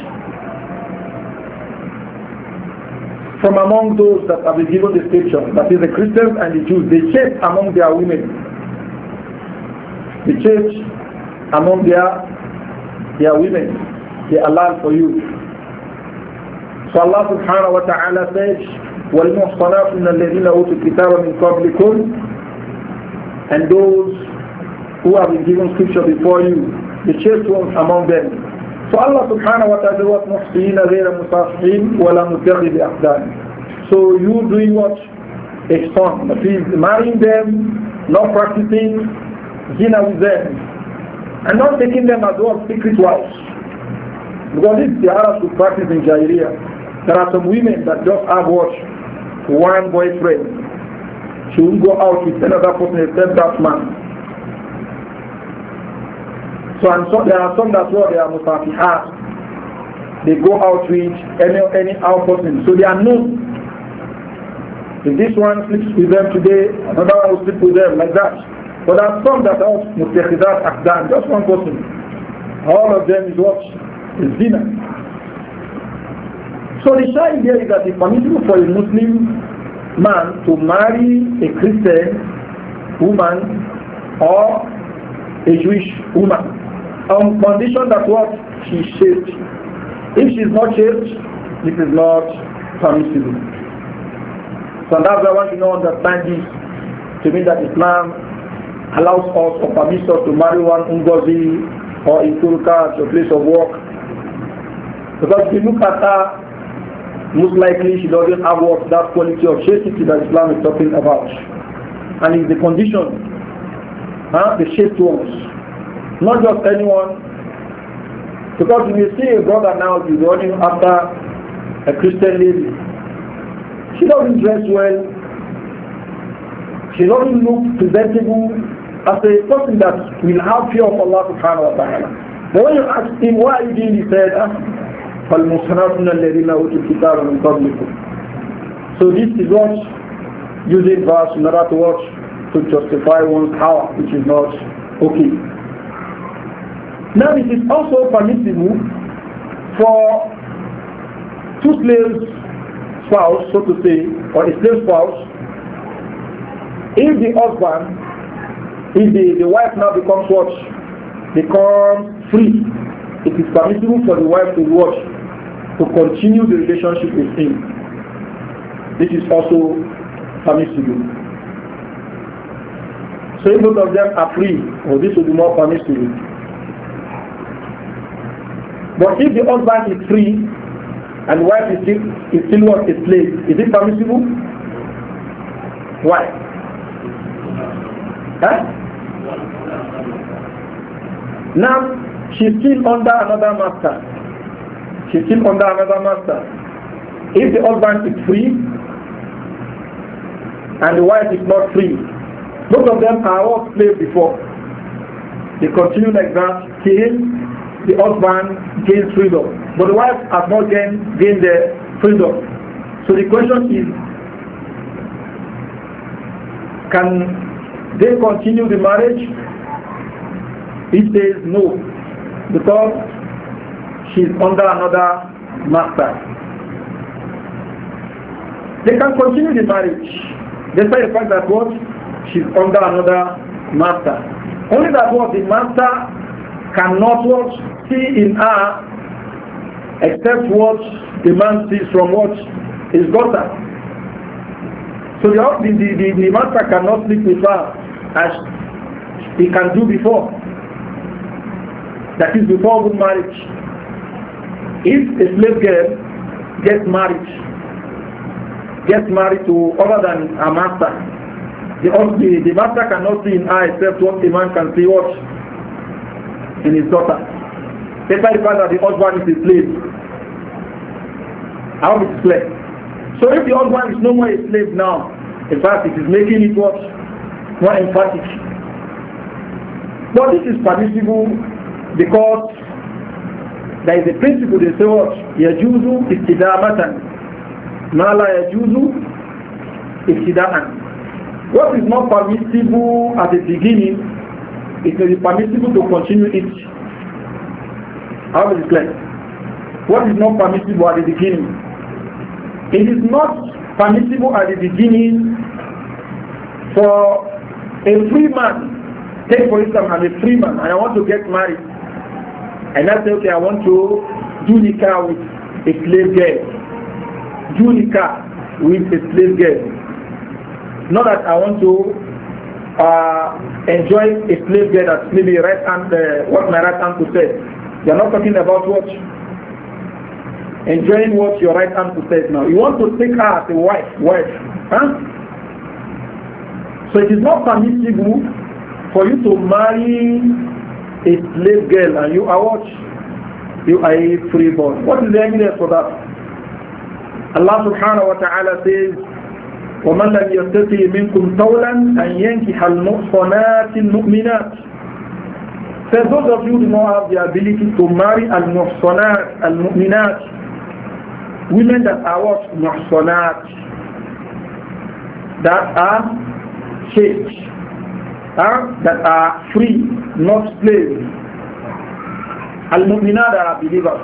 from among those that have been given the scripture, that is the Christians and the Jews, the chaste among their women, the chaste among their their women, they are allowed for you. So Allah subhanahu wa ta'ala says, وَالْمُحْصَنَاتُ مِنَ الَّذِينَ أُوتُوا الْكِتَابَ مِنْ قَبْلِكُمْ, and those who have been given scripture before you, the chaste ones among them. So Allah subhanahu wa ta'ala says, مُحْصِينَ غَيْرَ مُصَافِحِينَ وَلَا مُتَّخِذِ أَخْدَانٍ. So you doing what? Ihsan, that is marrying them, not practicing zina with them, and not taking them as well secret wives. Because this the Arabs who practice in Jahiliyyah. There are some women that just have what? One boyfriend. She won't go out with another person except that man. So, and so there are some that what they are musafihat. They go out with any any out person. So they are known. If this one sleeps with them today, another one will sleep with them, like that. But there are some that are mutakhidat akdan, just one person. All of them is what? Is zina. So the shy idea is that it's permissible for a Muslim man to marry a Christian woman or a Jewish woman on condition that what? She is chaste. If she is not chaste, this is not permissible. So that's why I want to know understand this to mean that Islam allows us or permits us to marry one Ungozi or in Turka at your place of work. Because if you look at her, most likely she doesn't have what that quality of chastity that Islam is talking about. And it's the condition, huh? The chaste ones. Not just anyone. Because if you see a brother now is running after a Christian lady, she doesn't dress well, she doesn't look presentable as a person that will have fear of Allah subhanahu wa ta'ala. But when you ask him, why are you doing, he said, ah, فَالْمُصْنَاتُ مِنَ الَّذِينَ أُوتُوا الْكِتَابَ مِنْ قَبْلِكُمْ. So this is what using verse in order to watch to justify one's power, which is not okay. Now it is also permissible for two slaves spouse, so to say, or a slave spouse, if the husband, if the, the wife now becomes what? Becomes free, it is permissible for the wife to watch, to continue the relationship with him. This is also permissible. So if both of them are free, or this will be more permissible. But if the husband is free and the wife is still, is still what, a slave, is it permissible? Why? Huh? Now she's still under another master. She's still under another master. If the husband is free and the wife is not free, both of them are all slaves before. They continue like that till the husband gains freedom. But the wife has not gained, gained the freedom. So the question is, can they continue the marriage? He says no, because she's under another master. They can continue the marriage, despite the fact that what? She's under another master. Only that what the master cannot what see in her except what the man sees from what his daughter. So the, the, the, the master cannot sleep with her as he can do before. That is before good marriage. If a slave girl gets married, gets married to other than a master, the, the, the master cannot see in her except what the man can see what in his daughter. Despite the fact that the husband is a slave. How is it clear? So if the husband is no more a slave now, in fact it is making it what? More emphatic. But this is permissible because there is a principle they say what? Yajuzu istidamatan. Ma la yajuzu istidaan. What is not permissible at the beginning, it may be permissible to continue it. How is it clear? What is not permissible at the beginning? It is not permissible at the beginning for a free man. Take for instance, I'm a free man and I want to get married. And I say, okay, I want to do nikah with a slave girl. Do nikah with a slave girl. Not that I want to uh, enjoy a slave girl that's maybe right hand, uh, what my right hand to say. You're not talking about what? Enjoying what your right hand to say now. You want to take her as a wife. Wife. Huh? So it is not permissible for you to marry a slave girl and you are what? You are a freeborn. What is the evidence for that? Allah subhanahu wa ta'ala says, وَمَنْ لَمْ يَسْتَطِعْ مِنْكُمْ طَوْلًا أَنْ يَنْكِحَ الْمُحْصَنَاتِ الْمُؤْمِنَاتِ So those of you who do not have the ability to marry al-muhsanat, al-mu'minat, women that are what? Muhsanat, that are chaste, huh? That are free, not slaves. Al-mu'minat are believers.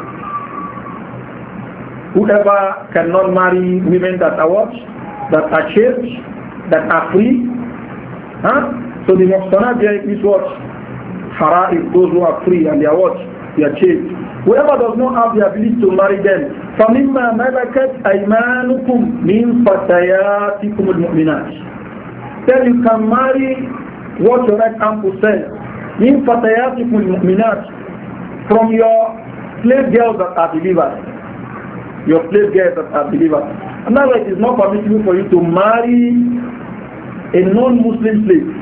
Whoever cannot marry women that are what? That are chaste, that are free. Huh? So the muhsanat there is what? Hara'ib, those who are free and they are what? They are chaste. Whoever does not have the ability to marry them, فَمِمَّا مَلَكَتْ أَيْمَانُكُمْ مِنْ فَتَيَاتِكُمُ الْمُؤْمِنَاتِ. Then you can marry what your right hand possesses. مِنْ فَتَيَاتِكُمُ الْمُؤْمِنَاتِ, from your slave girls that are believers. Your slave girls that are believers. And now it is not permissible for you to marry a non-Muslim slave.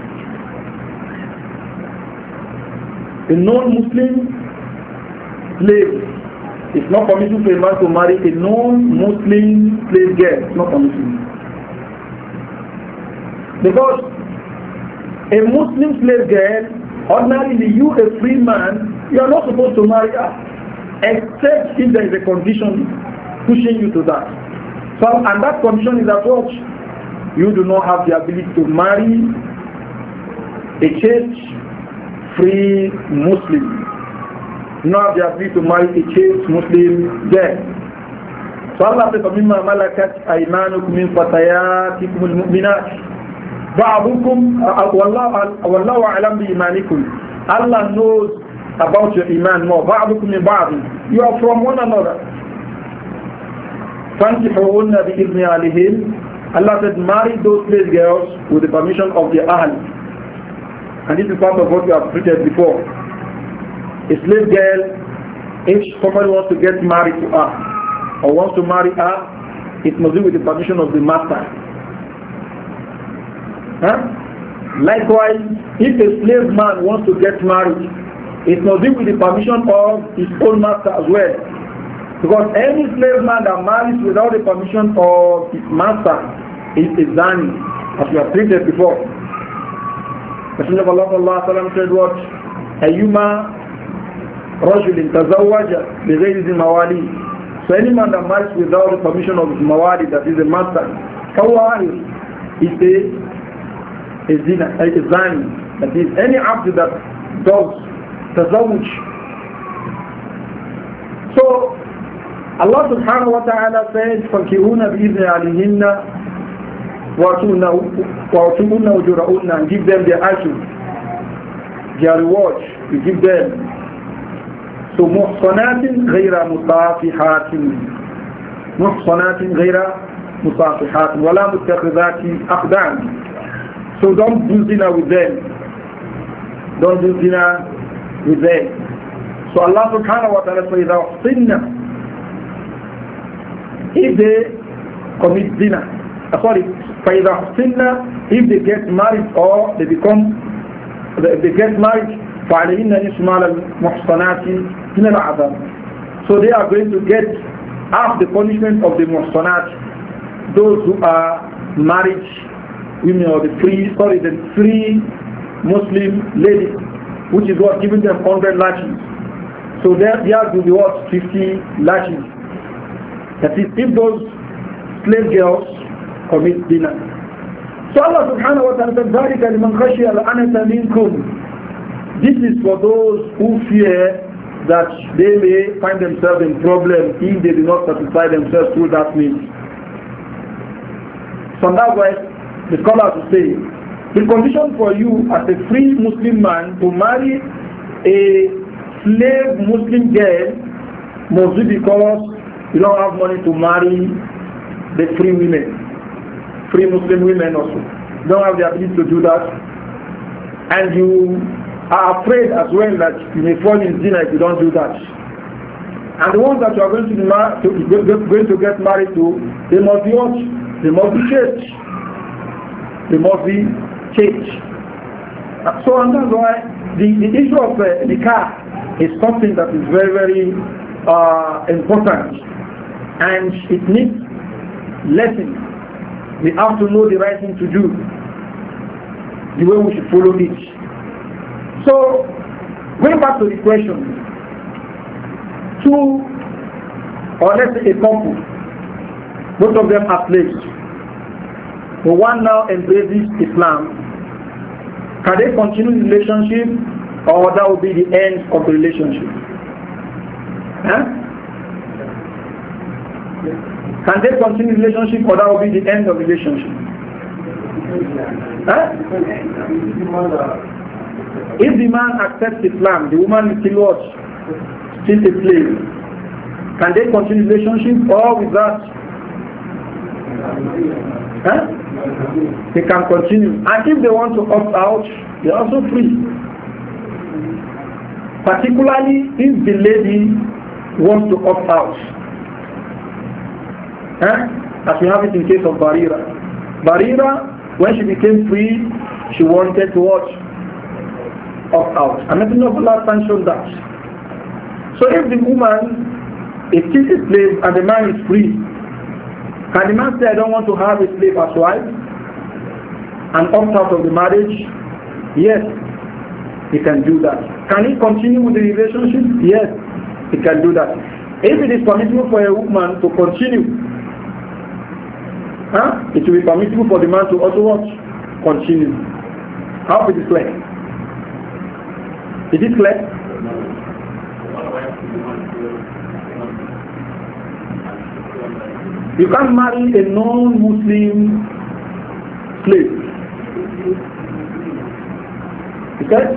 A non-Muslim slave. It's not permissible for a man to marry a non-Muslim slave girl. It's not permissible. Because a Muslim slave girl, ordinarily you, a free man, you are not supposed to marry her. Except if there is a condition pushing you to that. So, and that condition is that what? You do not have the ability to marry a chaste, free Muslim. You don't have the ability to marry a chaste Muslim girl. So Allah says, فَمِمَّا مَلَكَتْ أَيْمَانُكُمْ مِنْ فَتَيَاتِكُمُ الْمُؤْمِنَاتِ بَعْضُكُمْ وَاللَّهُ أَعْلَمُ بِإِيمَانِكُمْ. Allah knows about your iman more. بَعْضُكُمْ مِنْ بَعْضٍ. You are from one another. فَانْكِحُوهُنَّ بِإِذْنِ أَهْلِهِنَّ. Allah said, marry those slave girls with the permission of the Ahl. And this is part of what we have treated before. A slave girl, if somebody wants to get married to her, or wants to marry her, it must be with the permission of the master. Huh? Likewise, if a slave man wants to get married, it must be with the permission of his own master as well. Because any slave man that marries without the permission of his master is a zani, as we have treated before. Messenger of Allah sallallahu alaihi wasallam said what? Ayyuma rajulin tazawwaja bighayri zi mawali. So any man that marries without the permission of his mawali, that is a master, fawahi, is a a zina, a zani. That is any abd that does tazawwuj. So Allah subhanahu wa ta'ala says, فَكِهُونَ بِإِذْنِ عَلِهِنَّ وَأَتُوهُنَّ وَجُرَؤُنَّ, and give them their ajr, their reward, you give them. So مُحْصَنَاتٍ غَيْرَ مُصَافِحَاتٍ مُحْصَنَاتٍ غَيْرَ مُصَافِحَاتٍ وَلَا مُتَّخِذَاتِ أَخْدَانٍ. So don't do zina with them. Don't do zina with them. So Allah subhanahu wa ta'ala says, إِذَا أُحْصِنَّ, if they commit zina, uh, sorry, فَإِذَا أُحْصِنَّ, if they get married or they become, they, they get married, فَعَلَيْهِنَّ نِصْفُ مَا الْمُحْصَنَاتِ مِنَ الْعَذَابِ. So they are going to get half the punishment of the muhsanat, those who are married women, or the free, sorry, the free Muslim ladies, which is what, giving them one hundred lashes. So there, there will be what, fifty lashes. That is, if those slave girls commit zina. So Allah subhanahu wa ta'ala said, ذَلِكَ لِمَنْ خَشِيَ الْعَنَةَ مِنْكُمْ. This is for those who fear that they may find themselves in problem if they do not satisfy themselves through that means. So that's why the scholars will say, the condition for you as a free Muslim man to marry a slave Muslim girl must be because you don't have money to marry the free women, free Muslim women also. You don't have the ability to do that. And you are afraid as well that you may fall in zina if you don't do that. And the ones that you are going to, to, going to get married to, they must be what? They must be chaste. They must be chaste. So and that's why the, the issue of uh, the car is something that is very, very uh, important. And it needs lessons. We have to know the right thing to do, the way we should follow it. So Going back to the question, two or let's say a couple, both of them are slaves. The one now embraces Islam. Can they continue the relationship, or that will be the end of the relationship? Huh? Can they continue the relationship, or that will be the end of the relationship? Huh? If the man accepts Islam, the woman is still what? Still a slave. Can they continue the relationship, or with that? Huh? They can continue. And if they want to opt out, they are also free. Particularly if the lady wants to opt out. Huh? As we have it in case of Barira. Barira, when she became free, she wanted to watch opt out. And nothing of Allah sanctioned that. So if the woman is still a slave and the man is free, can the man say, I don't want to have a slave as wife and opt out of the marriage? Yes, he can do that. Can he continue with the relationship? Yes, he can do that. If it is permissible for a woman to continue, huh, it will be permissible for the man to also watch, continue. How is it clear? Is it clear? You can't marry a non-Muslim slave. Okay?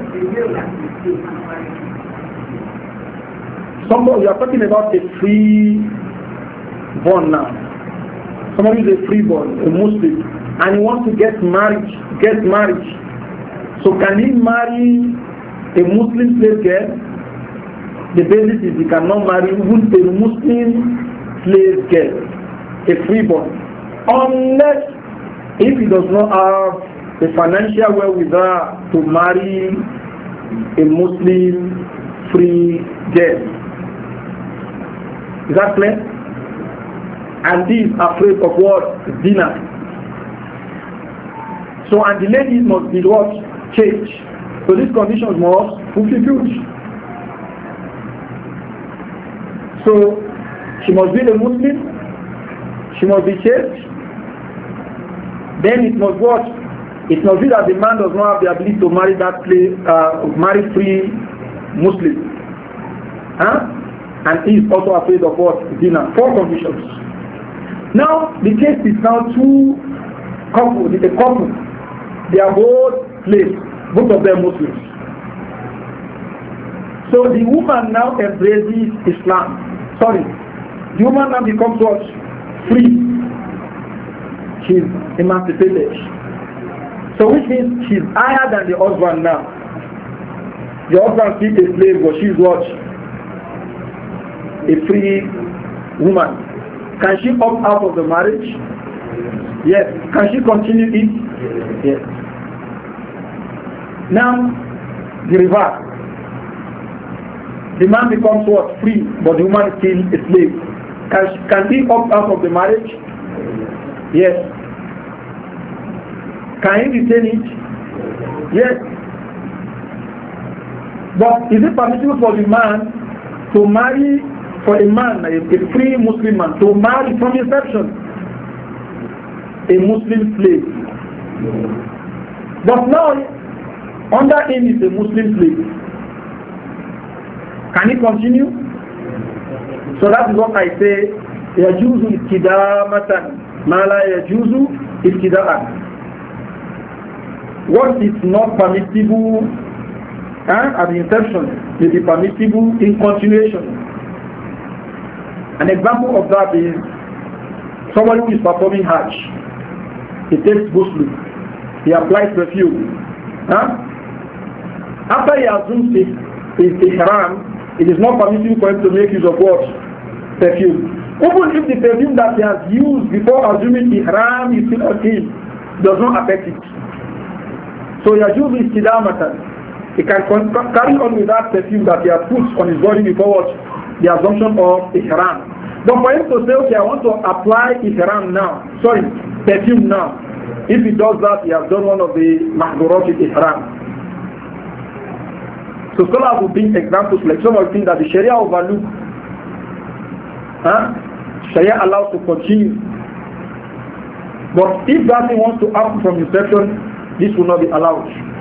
Somebody, you are talking about a free born now. Somebody is a free born, a Muslim, and he wants to get married, get married. So can he marry a Muslim slave girl? The basis is he cannot marry even a Muslim slave girl. A freeborn, unless if he does not have the financial wherewithal to marry a Muslim free girl. Is that clear? And he is afraid of what? Zina. So, and the lady must be what? Changed. So these conditions must be fulfilled. So she must be a Muslim. She must be chaste. Then it must what? It must be that the man does not have the ability to marry that slave, uh, marry free Muslim. Huh? And he is also afraid of what? Zina. Four conditions. Now the case is now two couple, the couple. They are both slaves, both of them Muslims. So the woman now embraces Islam. Sorry. The woman now becomes what? Free. She's emancipated. So which means she's higher than the husband now. The husband still a slave, but she's what? A free woman. Can she opt out of the marriage? Yes. Can she continue it? Yes. Now, the reverse. The man becomes what? Free, but the woman is still a slave. Can, can he opt out of the marriage? Yes. Can he retain it? Yes. But is it permissible for the man to marry, for a man, a, a free Muslim man, to marry from inception a Muslim slave? But now, under him is a Muslim slave. Can he continue? So that is what I say, يجوز ابتداءً ما لا يجوز ابتداءً. What is not permissible uh, at the inception may be permissible in continuation. An example of that is somebody who is performing Hajj. He takes ghusl. He applies perfume. Huh? After he assumes his, his ihram, it is not permissible for him to make use of what? Perfume. Even if the perfume that he has used before assuming ihram is still on him, does not affect it. So Yajuz is Tidamatan. He can carry on with that perfume that he has put on his body before what? The assumption of ihram. But for him to say, okay, I want to apply ihram now, sorry, perfume now. If he does that, he has done one of the mahdurat ihram. So scholars will bring examples like some of the things that the Sharia overlook. Huh? Sharia allows to continue. But if that thing wants to happen from inception, this will not be allowed.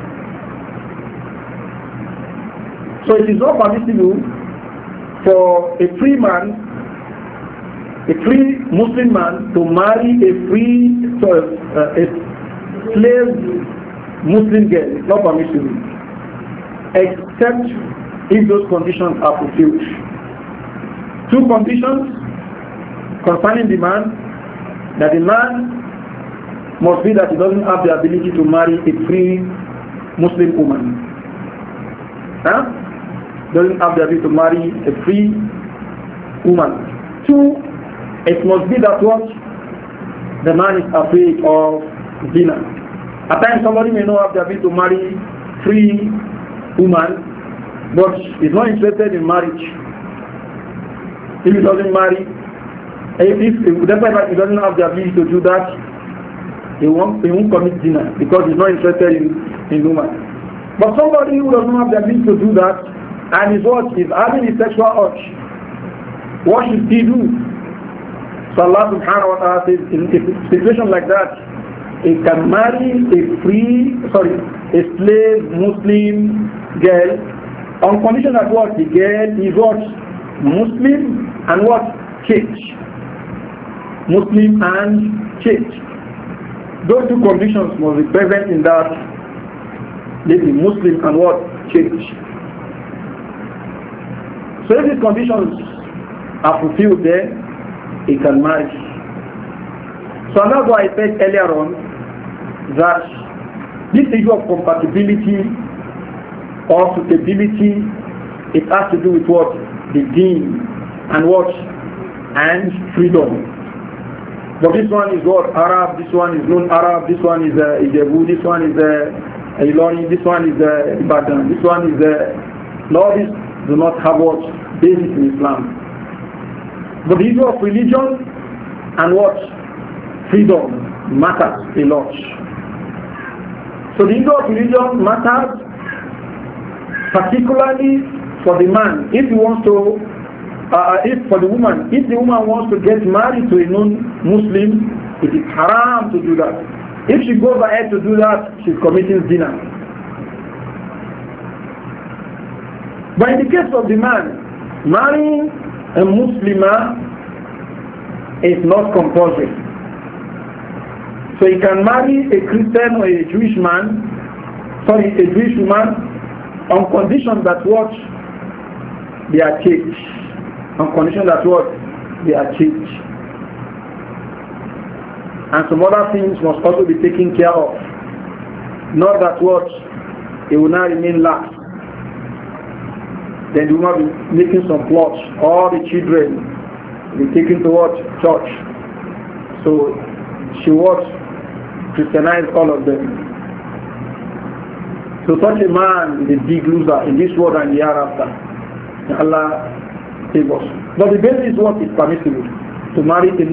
So it is not permissible for a free man, a free Muslim man, to marry a free, so uh, a slave Muslim girl. It's not permissible, except if those conditions are fulfilled. Two conditions concerning the man: that the man must be that he doesn't have the ability to marry a free Muslim woman. Huh? Doesn't have the ability to marry a free woman. Two, it must be that what the man is afraid of zina. At times somebody may not have the ability to marry free woman, but is not interested in marriage. If he doesn't marry, if, if, if he doesn't have the ability to do that, he won't, he won't commit zina because he's not interested in, in woman. But somebody who doesn't have the ability to do that and is what is having a sexual urge, what should he do? So Allah subhanahu wa ta'ala says, in a situation like that, he can marry a free, sorry, a slave Muslim girl on condition that what? The girl is what? Muslim and what? Chaste. Muslim and chaste. Those two conditions must be present in that lady, Muslim and what? Chaste. So if these conditions are fulfilled there, he can marry. So that's why I said earlier on that this issue of compatibility or suitability, it has to do with what? The deen and what? And freedom. But this one is what? Arab, this one is non-Arab, this one is uh, Ijebu, this one is uh, Iloni, this one is uh, Ibadan, this one is uh, all these do not have what? Basis in Islam. But the issue of religion and what? Freedom matters a lot. So the issue of religion matters particularly for the man. If he wants to, uh, if for the woman, if the woman wants to get married to a non-Muslim, it is haram to do that. If she goes ahead to do that, she's committing zina. But in the case of the man, marrying a Muslimah is not compulsory. So he can marry a Christian or a Jewish man, sorry, a Jewish woman, on condition that what? They are chaste. On condition that what? They are chaste. And some other things must also be taken care of. Not that what? It will not remain lax. Then you will not be making some plots. All the children will be taken to what? Church. So she what? Christianize all of them. So such a man is a big loser in this world and the hereafter. Allah save us. But the basis is what is permissible. To marry a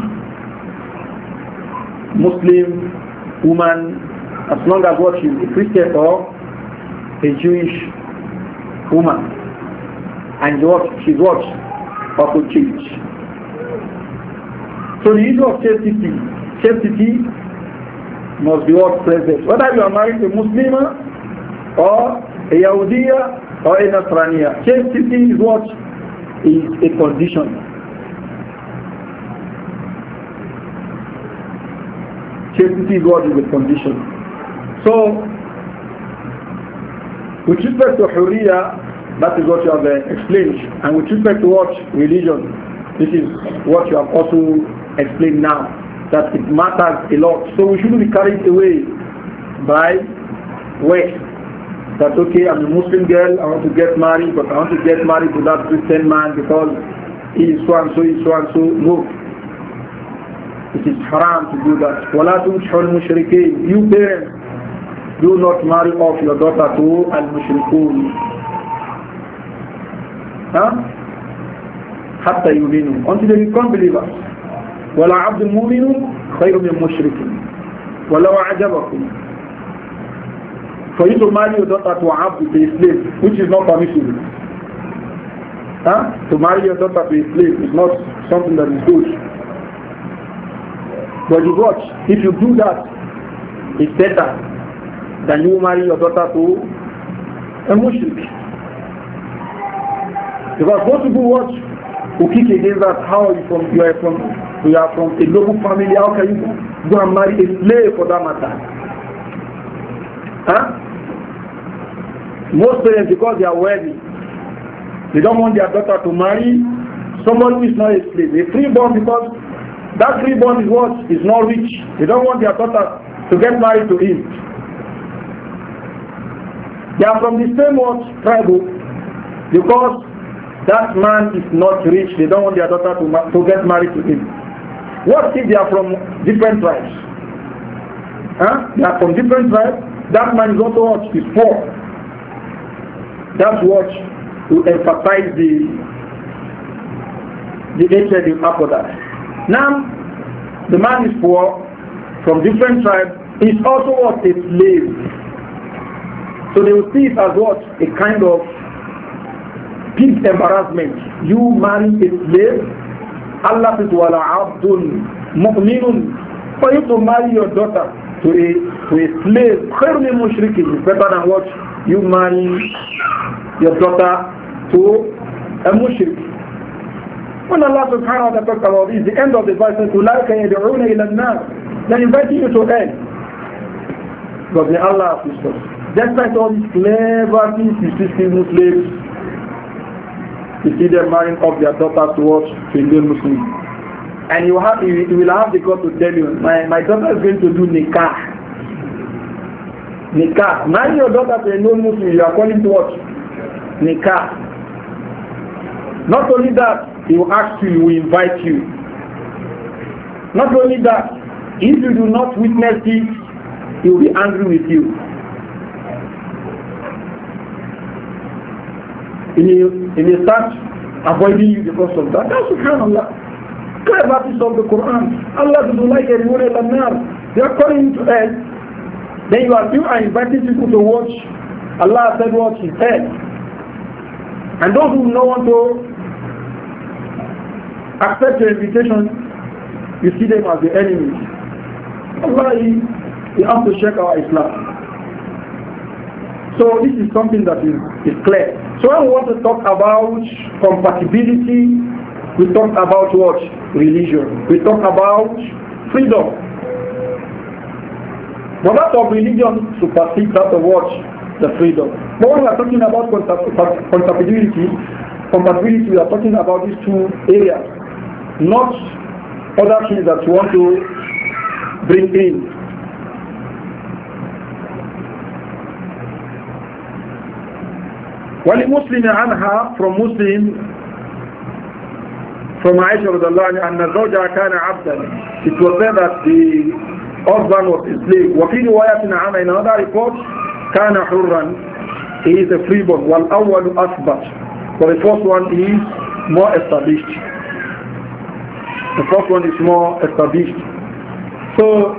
non-Muslim woman as long as what she is a Christian or a Jewish woman. And what she's what? Also changed. So the issue of chastity, chastity must be what present. Whether you are married to a Muslim or a Yahudiya or a Nasraniya, chastity is what is a condition. Chastity is what is a condition. So, with respect to Hurriya, that is what you have uh, explained. And with respect to what? Religion. This is what you have also explained now. That it matters a lot. So we shouldn't be carried away by weight. That okay, I'm a Muslim girl, I want to get married, but I want to get married to that Christian man because he is so and so, he is so and so. No. It is haram to do that. وَلَا تُنْكِحُوا الْمُشْرِكِينَ. You parents, do not marry off your daughter to al-mushrikun. Huh? حتى يؤمنوا until they become believers. ولا عبد مؤمن خير من مشرك ولو أعجبكم For you to marry your daughter to a abd, to a slave, which is not permissible. Huh? To marry your daughter to a slave is not something that is good. But you watch, if you do that, it's better than you marry your daughter to a mushrik. Because most people watch who kick against that. How are you from? You are from you are from a noble family. How can you go and marry a slave for that matter? Huh? Most parents, because they are wealthy, they don't want their daughter to marry someone who is not a slave. A freeborn, because that freeborn is what is not rich. They don't want their daughter to get married to him. They are from the same what tribe, because that man is not rich. They don't want their daughter to, to get married to him. What if they are from different tribes? Huh? They are from different tribes. That man is also what is poor. That's what to emphasize the the hatred in after that. Now, the man is poor from different tribes. Is also what a slave. So they will see it as what a kind of big embarrassment. You marry a slave. Allah says, "Wala abdun mu'minun." For you to marry your daughter to a to a slave, khairun min mushrikin, is better than what you marry your daughter to a mushrik. When Allah subhanahu wa ta'ala talks about this, the end of the verse says, "Ulaika yad'una ila an-nar." They're inviting you to hell. But may Allah assist us. Despite all these clever things, you see still Muslims, you see them marrying up their daughters to watch to Indian Muslims. And you, have, you, you will have the God to tell you, my, my daughter is going to do nikah. Nikah. Marry your daughter to a non-Muslim, you are calling to watch nikah. Not only that, he will ask you, he will invite you. Not only that, if you do not witness it, he will be angry with you. He may start avoiding you because of that. That's subhanallah. Clever piece of the Quran. Allah doesn't like anyone in the nar. They are calling you to hell. Then you are, you are inviting people to watch. Allah said watch is hell. And those who do not want to accept your invitation, you see them as the enemies. Allah, we have to check our Islam. So this is something that is, is clear. So when we want to talk about compatibility, we talk about what? Religion. We talk about freedom. But that of religion supersedes that of what? The freedom. But when we are talking about compatibility, compatibility, we are talking about these two areas, not other things that you want to bring in. ولمسلم عنها from Muslim from Aisha رضي الله عنها أن زوجها كان عبدا. It was said that the husband was a slave. وفي رواية عنها in another report كان حرا, he is a freeborn. والأول أثبت, but the first one is more established. The first one is more established. So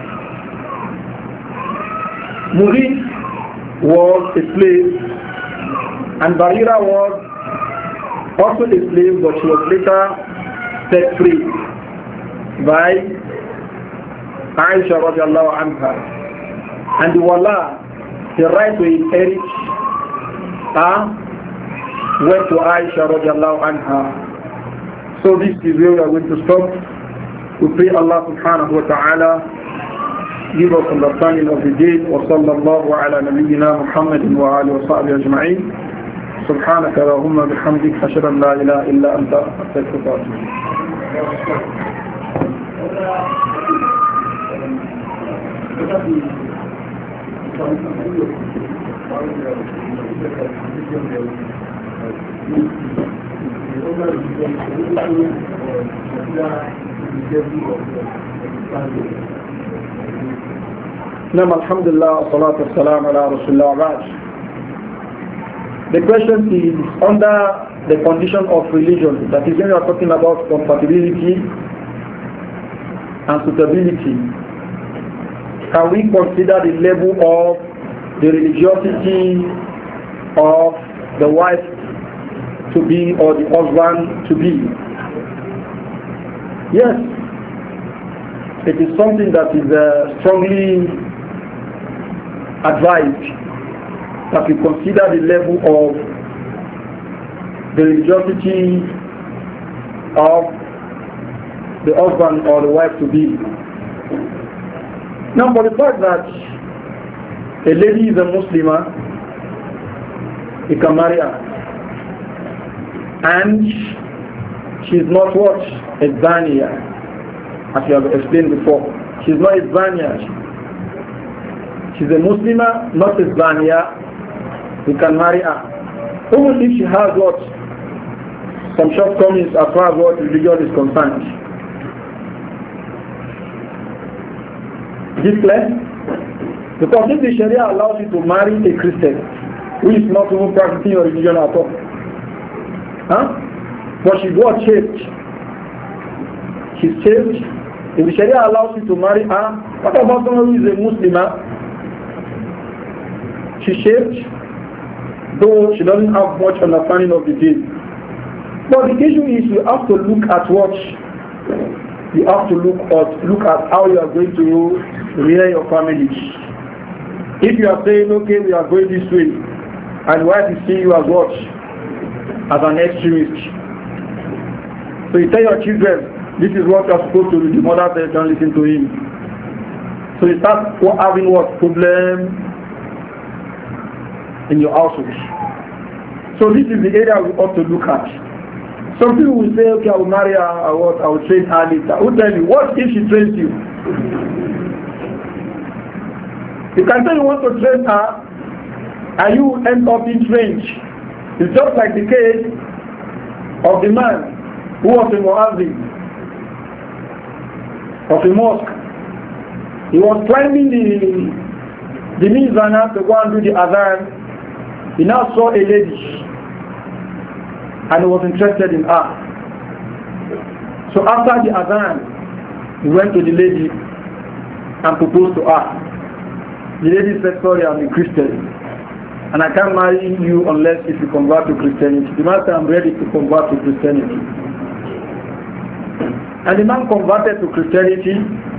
Mughith was a slave, and Barira was also a slave, but she was later set free by Aisha radiallahu anha. And the wala, the right to inherit, uh, went to Aisha radiallahu anha. So this is where we are going to stop. We pray Allah subhanahu wa ta'ala give us understanding of the deen. Wa sallallahu ala nabiyyina Muhammadin wa alihi wa sahbihi ajma'in. سبحانك اللهم بحمدك أشهد أن لا إله إلا أنت أستغفرك وأتوب نعم الحمد لله والصلاة والسلام على رسول الله وبعد. The question is under the condition of religion, that is when we are talking about compatibility and suitability. Can we consider the level of the religiosity of the wife to be or the husband to be. Yes, it is something that is uh, strongly advised that we consider the level of the religiosity of the husband or the wife to be. Now, for the fact that a lady is a Muslimah, he can marry her, and she is not what? A Zania, as you have explained before. She is not a Zania. She is a Muslimah, not a Zania. We can marry her. Even if she has what? Some shortcomings as far as what religion is concerned. Is this clear? Because if the Sharia allows you to marry a Christian who is not even practicing your religion at all, huh? But she's what? Changed. She's changed. If the Sharia allows you to marry her, what about someone who is a Muslim? Huh? She's changed, though she doesn't have much understanding of the deen. But the issue is you have to look at what you have to look at look at how you are going to rear your family. If you are saying, okay, we are going this way, and wife is seeing you as what? As an extremist. So you tell your children, this is what you are supposed to do. The mother says, don't listen to him. So you start having what? Problem in your household. So this is the area we ought to look at. Some people will say, okay, I will marry her, I will, I will train her later. Who tell you, what if she trains you? You can say you want to train her, and you end up being trained. It's just like the case of the man who was a muazzin of a mosque. He was climbing the the mizana to go and do the adhan. He now saw a lady and he was interested in her. So after the adhan, he went to the lady and proposed to her. The lady said, sorry, I'm a Christian and I can't marry you unless if you convert to Christianity. The man said, I'm ready to convert to Christianity. And the man converted to Christianity,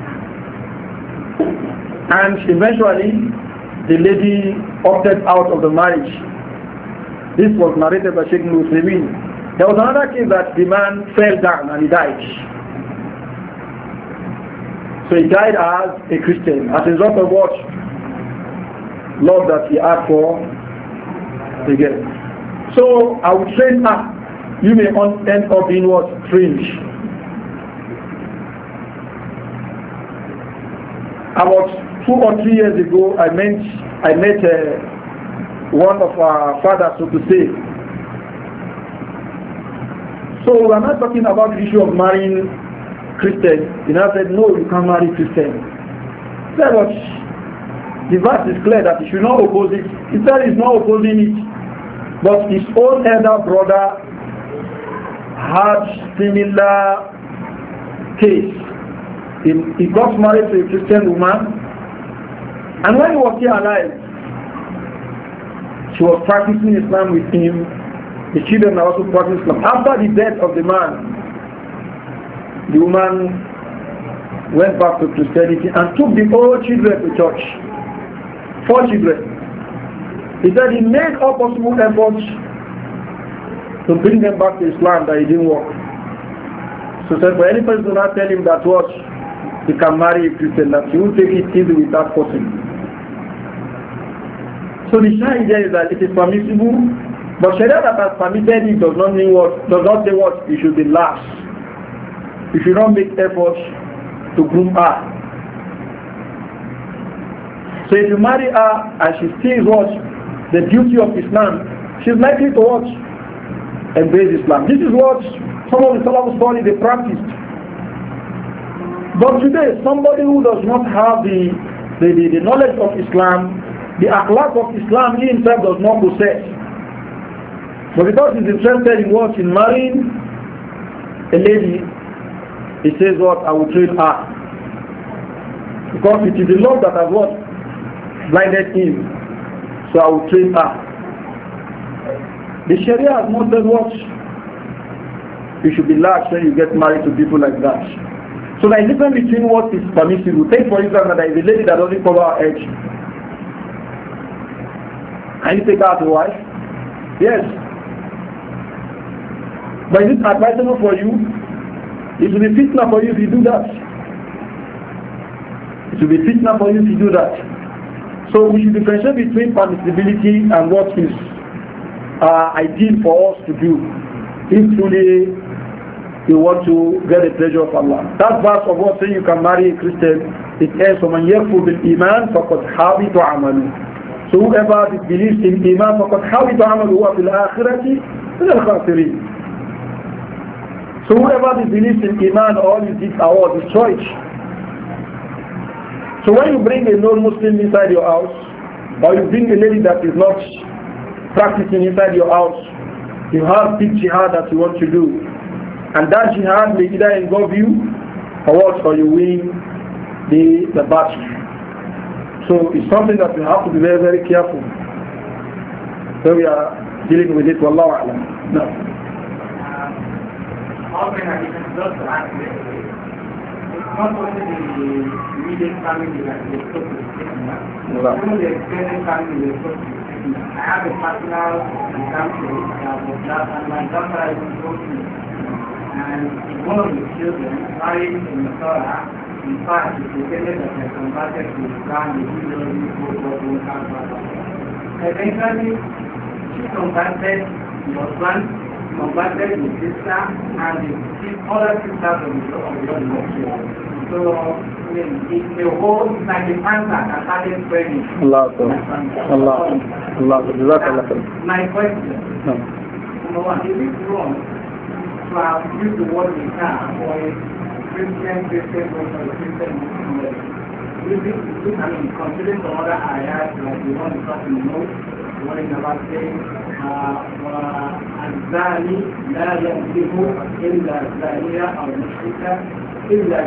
and eventually the lady opted out of the marriage. This was narrated by Sheikh Nusaymin. There was another case that the man fell down and he died. So he died as a Christian, as a result of what? Love that he had for the girl. So I will train her. You may end up being what? Strange. About two or three years ago, I met, I met uh, one of our fathers, so to say. So we are not talking about the issue of marrying Christians. He now said, no, you can't marry Christians. He said, but the verse is clear that he should not oppose it. He said he's not opposing it. But his own elder brother had similar case. He, he got married to a Christian woman, and when he was still alive, she was practicing Islam with him. The children are also practicing Islam. After the death of the man, the woman went back to Christianity and took the old children to church. Four children. He said he made all possible efforts to bring them back to Islam, that it didn't work. So he said, for any person to not tell him that what he can marry a Christian, that he will take it easy with that person. So the idea is that it is permissible, but Sharia that has permitted it does not mean what, does not say what you should be lax. You should not make efforts to groom her. So if you marry her and she still what the duty of Islam, she's likely to watch embrace Islam. This is what some of the Salafus study they practiced. But today, somebody who does not have the, the, the, the knowledge of Islam, the akhlaq of Islam, he himself does not possess. But because he's interested in what? In marrying a lady, he says what? I will train her. Because it is the love that has what? Blinded him. so I will train her. The Sharia has not said what? You should be large when you get married to people like that. So there is a difference between what is permissible. Take for instance that there is a lady that doesn't cover her edge. Can you take her as a wife? Yes. But is it advisable for you? It will be fitna for you if you do that. It will be fitna for you if you do that. So we should differentiate between permissibility and what is uh, ideal for us to do. If truly you want to get the pleasure of Allah. That verse of what saying you can marry a Christian, it ends from من يكفر بالإيمان فقد حبط عمله. So whoever believes in Iman فقد حبط عمله وهو في الآخرة من الخاسرين. So whoever believes in Iman, all his deeds are all destroyed. So when you bring a non-Muslim inside your house, or you bring a lady that is not practicing inside your house, you have big jihad that you want to do. And that jihad may either involve you, or what, or you win the, the battle. So it's something that we have to be very, very careful. So we are dealing with it, Wallahu a'lam. No. Often I can just ask you, it's not only the immediate family that is supposed to be taken up, even the extended family is supposed to be taken up. I have a personal example that was that, and my daughter is supposed to, and one of the children married in the Torah, in fact, it's pretended that they converted to Islam, the children who go to the Eventually, she converted the husband, converted the sister and the other sisters of the other church. So, I mean, it's the whole, it's like the cancer that started spreading. Allah, Allah, Allah, Allah. My question, no. Number one, is it wrong to have used the word Nikah for a Christian, Christian, or a Christian Muslim? Is it, I mean, considering some other areas like the one talking about, what is about saying, الزاني لا يملك إلا الزانية أو المشركة إلا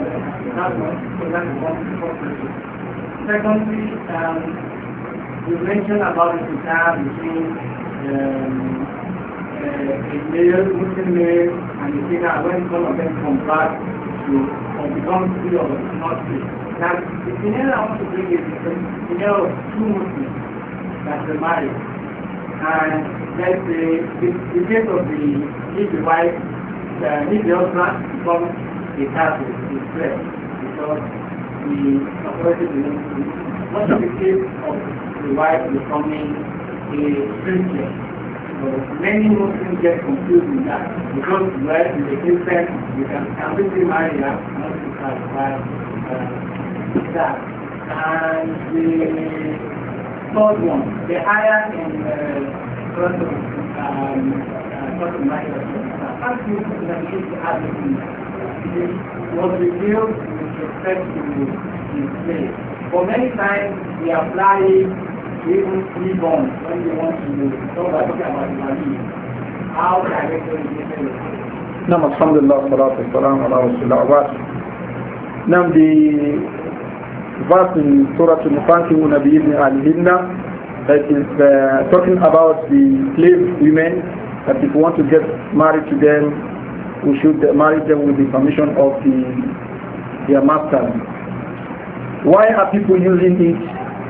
Secondly, um, you mentioned about the Kitab between um, uh, a male, Muslim male, and the Kitab when some of them convert to or become free or not free. Now, the scenario I want to bring is the scenario of two Muslims that were married. And let's say the, the case of the if the wife, uh, if the husband becomes a Catholic, it's clear because the authority belongs to him. What is the case of the wife becoming a Christian? So many Muslims get confused with that because the wife is a Christian, you can completely marry her, not to satisfy uh, that. And the third one, the higher in the front of um, front of my ask you to navigate the attitude. It was revealed with respect to his place. For many times we apply it to even newborn when they want to talk about the money. How directly is it? Nam alhamdulillah, salatu wassalam ala rasulullah. Nam the verse in Surah Al-Mufankihu Ibn Al-Hinna that is uh, talking about the slave women, that if we want to get married to them, we should marry them with the permission of the, their master. Why are people using it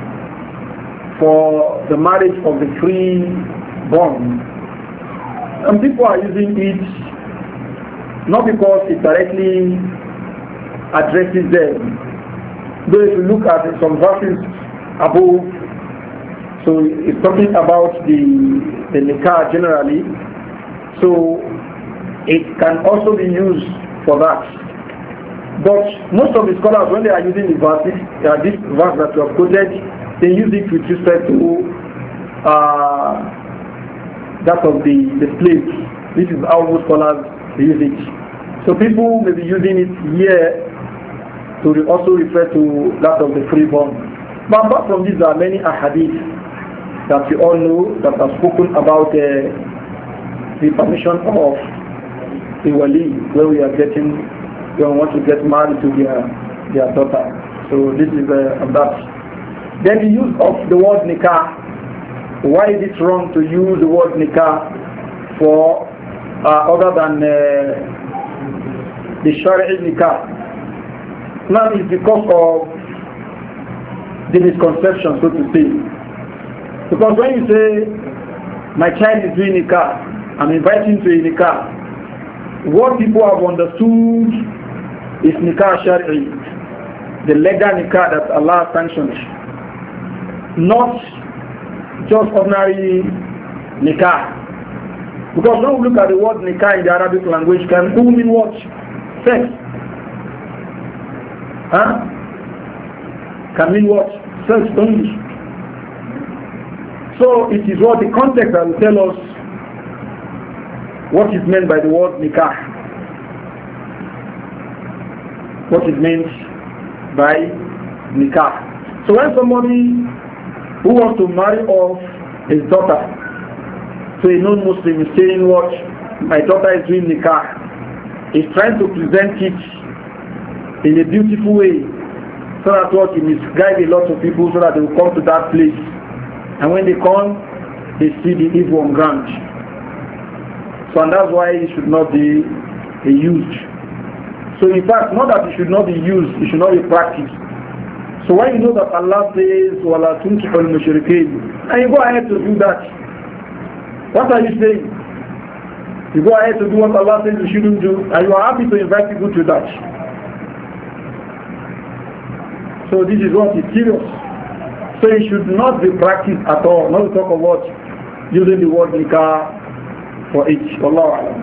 for the marriage of the free born? And people are using it not because it directly addresses them. Though if you look at some verses above, so it's talking about the, the nikah generally, so it can also be used for that. But most of the scholars, when they are using the verses, uh, this verse that you have quoted, they use it with respect to uh, that of the, the slave. This is how most scholars use it. So people may be using it here to also refer to that of the freeborn. But apart from this, there are many ahadith that we all know that are spoken about uh, the permission of the wali, where we are getting, we want to get married to their, their daughter. So this is uh, that. Then the use of the word nikah why is it wrong to use the word nikah for uh, other than uh, the Shari'i nikah? Now it's because of the misconception, so to say. Because when you say, my child is doing nikah, I'm inviting to a nikah, what people have understood is nikah Shari'i, the legal nikah that Allah sanctioned, not just ordinary nikah. Because when we look at the word nikah in the Arabic language, can do mean what? Sex. Huh? Can mean what? Sex only. So it is what the context that will tell us what is meant by the word nikah. What is meant by nikah. So when somebody who wants to marry off his daughter to a non-Muslim is saying what, my daughter is doing nikah, he's trying to present it in a beautiful way so that what he misguide a lot of people so that they will come to that place, and when they come they see the evil on ground. So and that's why it should not be used. So in fact, not that it should not be used, it should not be practiced. So when you know that Allah says وَلَا تُنْكِحُ الْمُشْرِكِينَ and you go ahead to do that, what are you saying? You go ahead to do what Allah says you shouldn't do, and you are happy to invite people to that. So this is what is serious. So it should not be practiced at all. Not to talk about using the word nikah for it. Wallahu a'lam.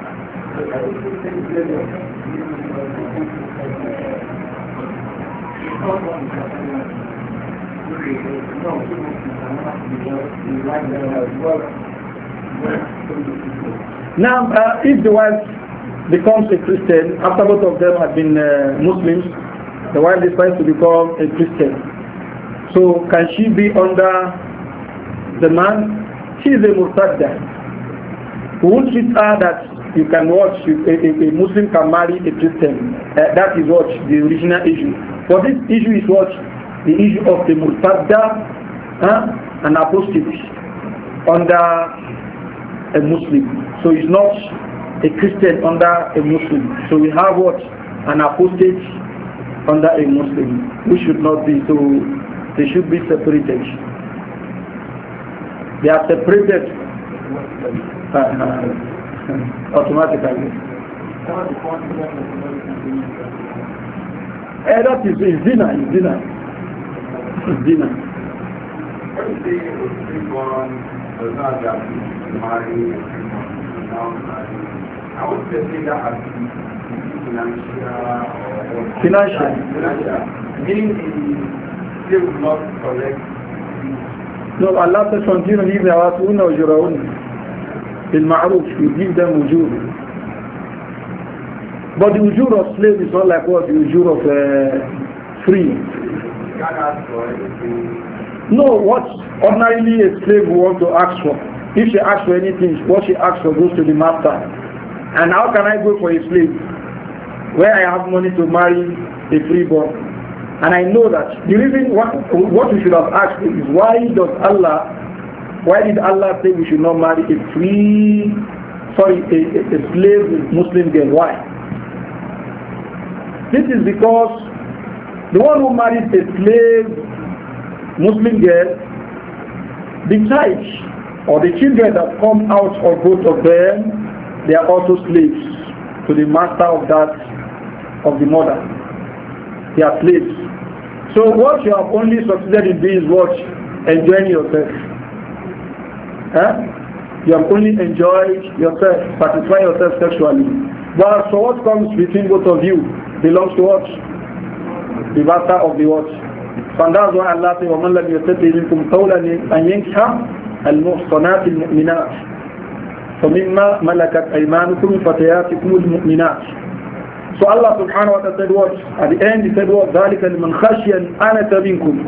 Now, uh, if the wife becomes a Christian, after both of them have been uh, Muslims, the wife decides to become a Christian. So, can she be under the man? She is a murtadda. We won't treat her that you can watch, a, a, a Muslim can marry a Christian. Uh, that is what the original issue. But this issue is what? The issue of the murtadda, huh? An apostate under a Muslim. So it's not a Christian under a Muslim. So we have what? An apostate under a Muslim. We should not be. So they should be separated. They are separated uh, uh, automatically. Eh, that is is zina, is zina, is zina. When you say one does not have to marry, I would say that as financial or Financial. financial. Meaning the slave will not collect. No, Allah says continue to give the awatuna or juraun. In ma'ruf, you give them ujur. But the ujur of slave is not like what the ujur of uh, free. You can't ask for anything. No, what ordinarily a slave will want to ask for. If she asks for anything, what she asks for goes to the master. And how can I go for a slave where I have money to marry a freeborn? And I know that the reason what, what we should have asked is why does Allah, why did Allah say we should not marry a free, sorry, a, a, a slave Muslim girl? Why? This is because the one who marries a slave Muslim girl, the child or the children that come out of both of them, they are also slaves to the master of that, of the mother. They are slaves. So what you have only succeeded in doing is what? Enjoying yourself. Huh? You have only enjoyed yourself, satisfy yourself sexually. But so what comes between both of you belongs to what? The master of the what? So that's why Allah says, وَمَنْ لَمْ يَسْتَطِعْ مِنْكُمْ طَوْلًا أَنْ يَنكِحَ الْمُحْصَنَاتِ الْمُؤْمِنَاتِ فَمِمَّا مَلَكَتْ أَيْمَانُكُمْ فَتَيَاتِكُمُ الْمُؤْمِنَاتِ. So Allah subhanahu wa ta'ala said what? At the end he said what? ذَلِكَ لِمَنْ خَشِيَ الْآنَةَ مِنْكُمْ.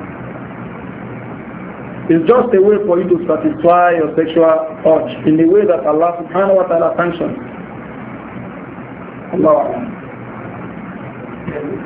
It's just a way for you to satisfy your sexual urge in the way that Allah subhanahu wa ta'ala sanctioned. Allah.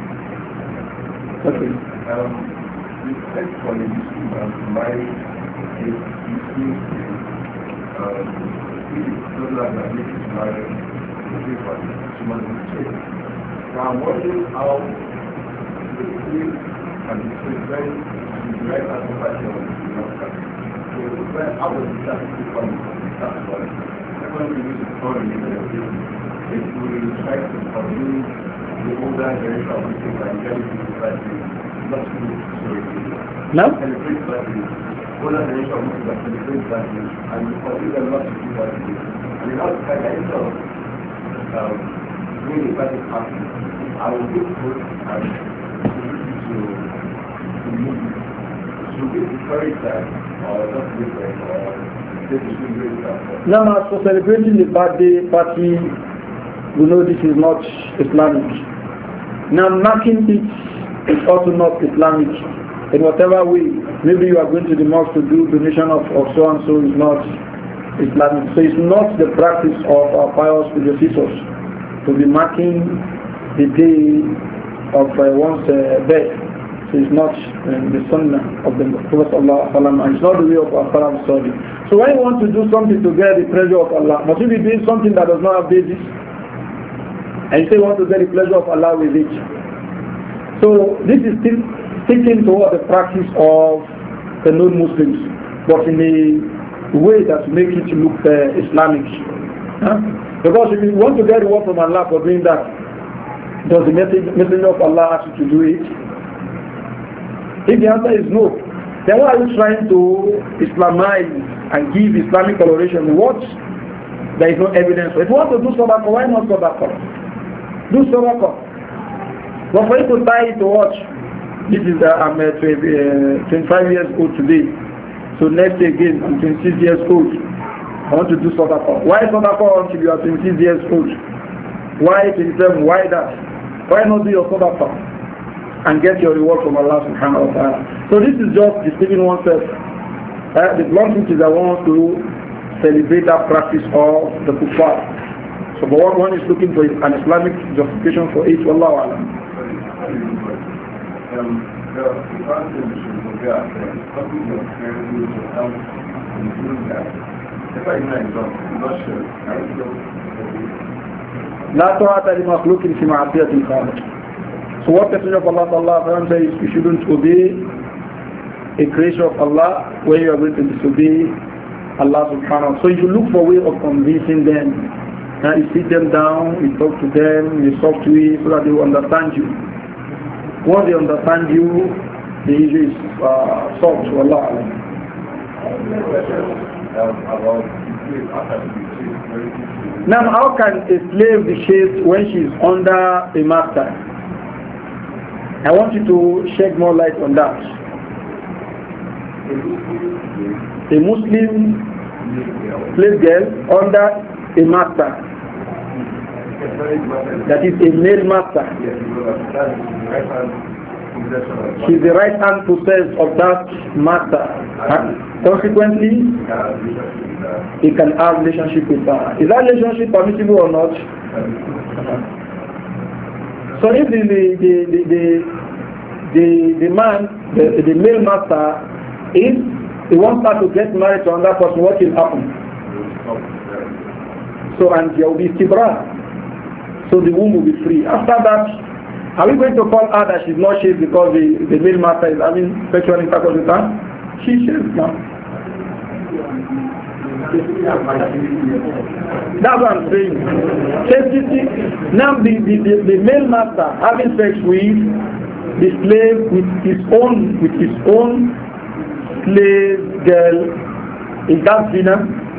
Okay. Um, respect for the Muslim to marry if you see um, those that are making marriage, human beings. Now I'm wondering how the sleep can be very direct and compatible with the master. So how does it actually come from that one? When we use the story, if we try to continue the older generation of people and get it to society, not to sorry, no? celebrate that older generation of people that celebrate that and we continue them not to do that. And in that kind of instead of um, doing a certain party, I will look good and to to move. Should we encourage that or not different or this is really that? No, no, for celebrating the birthday party, we know this is not Islamic. Now marking it is also not Islamic. In whatever way, maybe you are going to the mosque to do donation of, of so and so is not Islamic. So it's not the practice of our pious predecessors to be marking the day of uh, one's uh, birth. So it's not um, the sunnah of the Prophet ﷺ, and it's not the way of our Salaf study. So when you want to do something to get the pleasure of Allah, must you be doing something that does not have basis? And you say you want to get the pleasure of Allah with it. So this is still sticking to the practice of the non-Muslims, but in a way that make it look uh, Islamic. Huh? Because if you want to get the word from Allah for doing that, does the messenger of Allah ask you to do it? If the answer is no, then why are you trying to Islamize and give Islamic coloration what there is no evidence for? If you want to do sadaqah, why not sadaqah? Do sadaqah. But for you to tie it to watch, this is uh, I'm uh, twenty-five years old today, so next year again I'm twenty-six years old. I want to do sadaqah. Why sadaqah until you are twenty-six years old? Why twenty-seven? Why that? Why not do your sadaqah and get your reward from Allah subhanahu wa ta'ala? So this is just deceiving oneself. Uh, the blunt truth is I want to celebrate that practice of the kuffar. So but what one is looking for is an Islamic justification for it. Wallahu a'lam. Um, the first thing we should look at is something that very good to help in doing that. If I know I'm not sure, I don't know. لا طاعة لمخلوق في معصية الخالق. So what the Messenger of Allah sallallahu alaihi wasallam says, you shouldn't obey a creation of Allah when you are going to disobey Allah subhanahu wa ta'ala. So you look for a way of convincing them. Now you sit them down, you talk to them, you talk to it so that they will understand you. Once they understand you, the issue is uh, solved to Allah. Now how can a slave be chaste when she is under a master? I want you to shed more light on that. A Muslim slave girl under a master, that is a male master. She is the right hand possessed of that master. Consequently, he can have relationship with her. Is that relationship permissible or not? So if the the the the, the, the man, the, the male master, if he wants her to get married to another person, what will happen? So and there will be istibra. So the womb will be free. After that, are we going to call her that she's not chaste because the, the male master is having sexual intercourse with her? She's chaste now. That's what I'm saying. Chastity. Now the, the, the, the male master having sex with the slave with his own with his own slave girl, is that zina?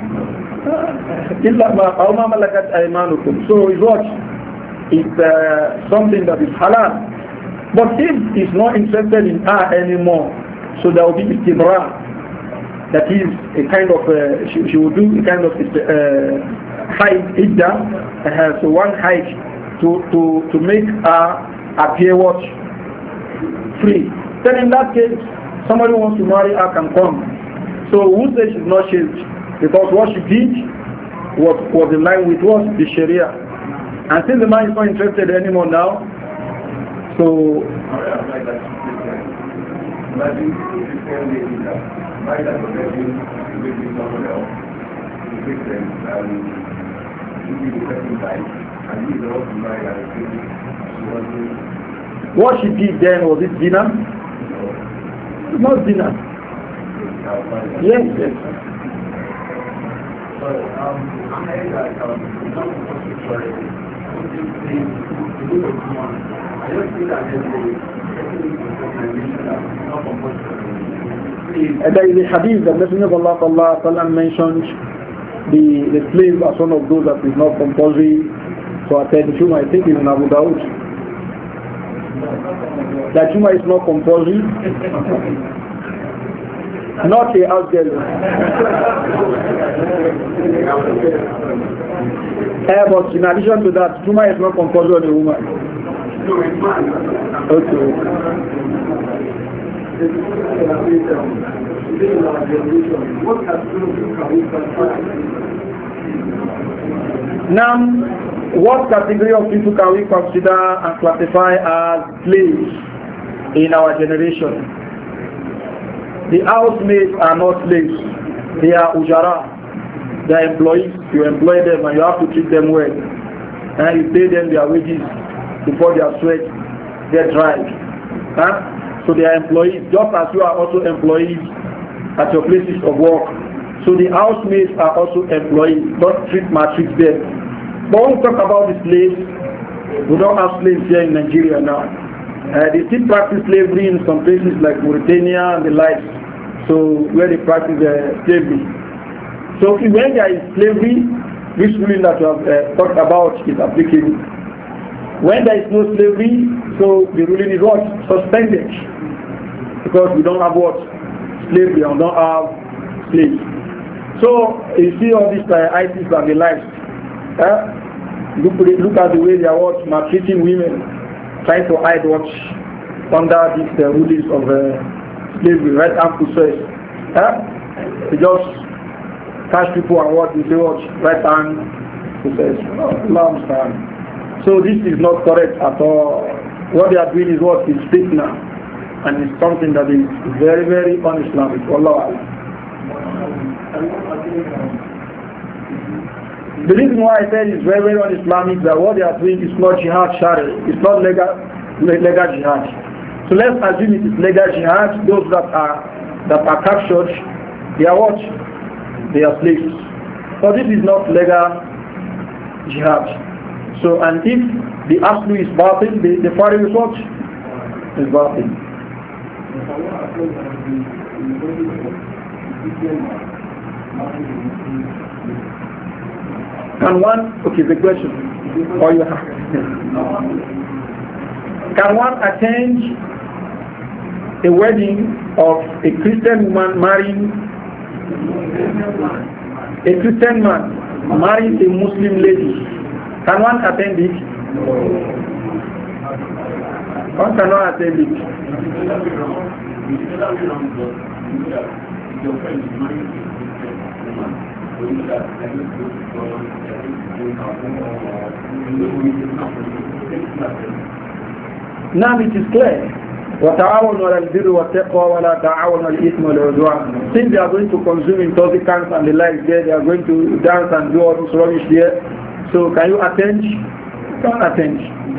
So it's what? It's uh, something that is halal. But if he's not interested in her anymore, so there will be istibra. That is a kind of, uh, she, she will do a kind of uh, hide idda, uh, so one hide to, to, to make her appear what? Free. Then in that case, somebody who wants to marry her can come. So who says she's not chaste? Because what she did was, was in line with what? The Sharia. And since the man is not interested anymore now, so Imagine if you tell me that my dad was living with someone else, to fix them, and you give the person time, and you don't want to marry and fix it. What she did then, was it dinner? Not dinner. Yes, yes. But um, I'm hearing that um, not sorry, I don't think that there's a And there is a hadith that Messenger of Allah sallallahu alaihi wasallam mentioned the the slave as one of those that is not compulsory to attend Juma. I think it's in Abu Dawud. That Juma is not compulsory. Not a house girl. uh, but in addition to that, Juma is not compulsory on a woman. Okay. Now, what category of people can we consider and classify as slaves in our generation? The housemaids are not slaves. They are ujara. They are employees. You employ them and you have to treat them well. And you pay them their wages before their sweat get dried. Huh? So they are employees, just as you are also employees at your places of work. So the housemaids are also employees. Don't treat maltreat them. But when we talk about the slaves, we don't have slaves here in Nigeria now. Uh, they still practice slavery in some places like Mauritania and the like, so where they practice uh, slavery. So when there is slavery, this ruling that we have uh, talked about is applicable. When there is no slavery, so the ruling is what? Suspended. Because we don't have what? Slavery, and don't have slaves. So you see all these uh, ISIS and the likes. Uh, look, look at the way they are what? Maltreating women, trying to hide what under these uh, rulings of uh, slavery, right hand process. Uh, they just catch people and what? They say what? Right hand process. Oh, so this is not correct at all. What they are doing is what is fitna, and it's something that is very, very un-Islamic. Allah. The reason why I said it's very, very un-Islamic is that what they are doing is not jihad shari. It's not legal, legal jihad. So let's assume it is legal jihad. Those that are that are captured, they are what? They are slaves. So this is not legal jihad. So, and if the aslu is batil, the, the fari is what? Is batil. Can one, okay, the question, or you have, can one attend a wedding of a Christian woman marrying, a Christian man marrying a Muslim lady? Can one attend it? One cannot attend it. Now it is clear. وَتَعَاوَنُوا عَلَى الْبِرِّ وَالتَّقْوَى وَلَا تَعَاوَنُوا عَلَى الْإِثْمِ وَالْعُدْوَانِ. Since they are going to consume intoxicants and the like there, they are going to dance and do all this rubbish there. So can you attend? You can't attend.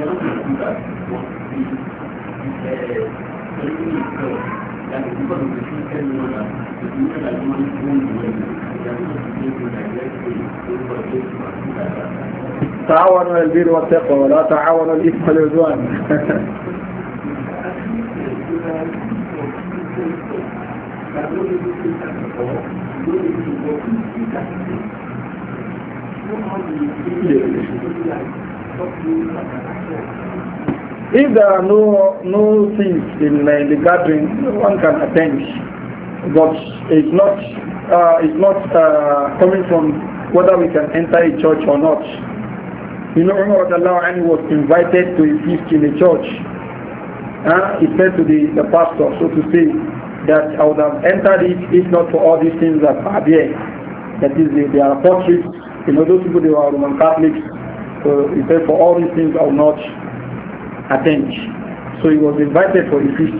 تعاونوا على البر والتقوى ولا تعاونوا على الإثم والعدوان. If there are no no things in, uh, in the gathering, one can attend, but it's not uh, it's not uh, coming from whether we can enter a church or not. You know, Umar was invited to a feast in a church. Uh, he said to the, the pastor, so to say, that I would have entered it if not for all these things that are there. That is, they, they are portraits. You know, those people, they were Roman Catholics. So he said, for all these things, I will not attend. So he was invited for a feast.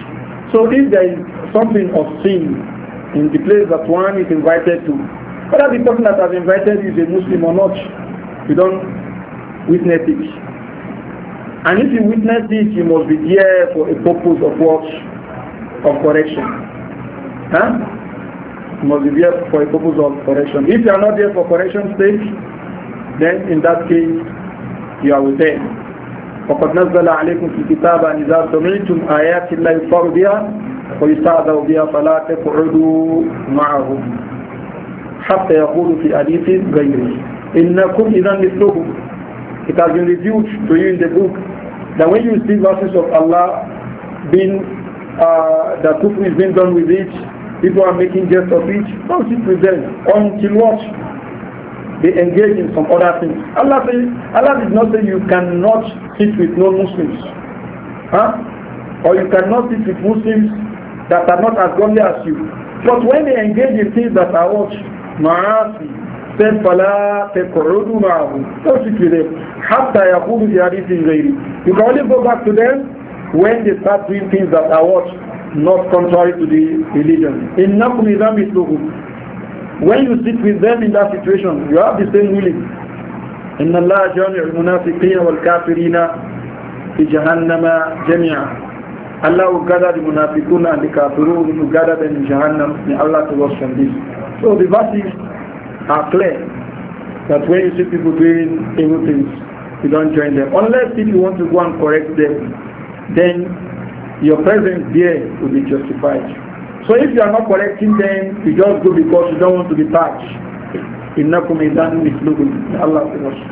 So if there is something of sin in the place that one is invited to, whether the person that has invited you is a Muslim or not, you don't witness it. And if you witness it, you must be there for a purpose of what? Of correction. Huh? You must be there for a purpose of correction. If you are not there for correction's sake, then in that case, you are with them. وقد نزل عليكم في الكتاب أن إذا سمعتم آيات الله يكفر بها ويستهزأ بها فلا تقعدوا معهم حتى يقولوا في حديث غيره إنكم إذا مثلهم. It has been revealed to you in the book that when you see verses of Allah being uh, that kufr is being done with it, people are making jest of it, don't sit with them until what? They engage in some other things. Allah says, Allah did not say you cannot sit with non-Muslims. Huh? Or you cannot sit with Muslims that are not as godly as you. But when they engage in things that are what? Ma'asi. Said, فَلَا تَقْعُدُوا مَعَهُمْ. Don't sit with them. حَتَّى يَقُولُوا فِي حَدِيثٍ غَيْرِهِ. You can only go back to them when they start doing things that are what? Not contrary to the religion. إِنَّكُمْ إِذَا مِثْلُهُمْ. When you sit with them in that situation, you have the same ruling. إِنَّ اللَّهَ جَامِعُ الْمُنَافِقِينَ وَالْكَافِرِينَ فِي جَهَنَّمَ جَمِيعًا. Allah will gather the munafiqun and the kafirun, will gather them in Jahannam. May Allah to us from this. So the verses are clear that when you see people doing evil things, you don't join them. Unless if you want to go and correct them, then your presence there will be justified. So if you are not correcting them, you just go because you don't want to be touched. إِنَّكُمْ إِذَانُ مِثْلُهُمْ. Allah to us.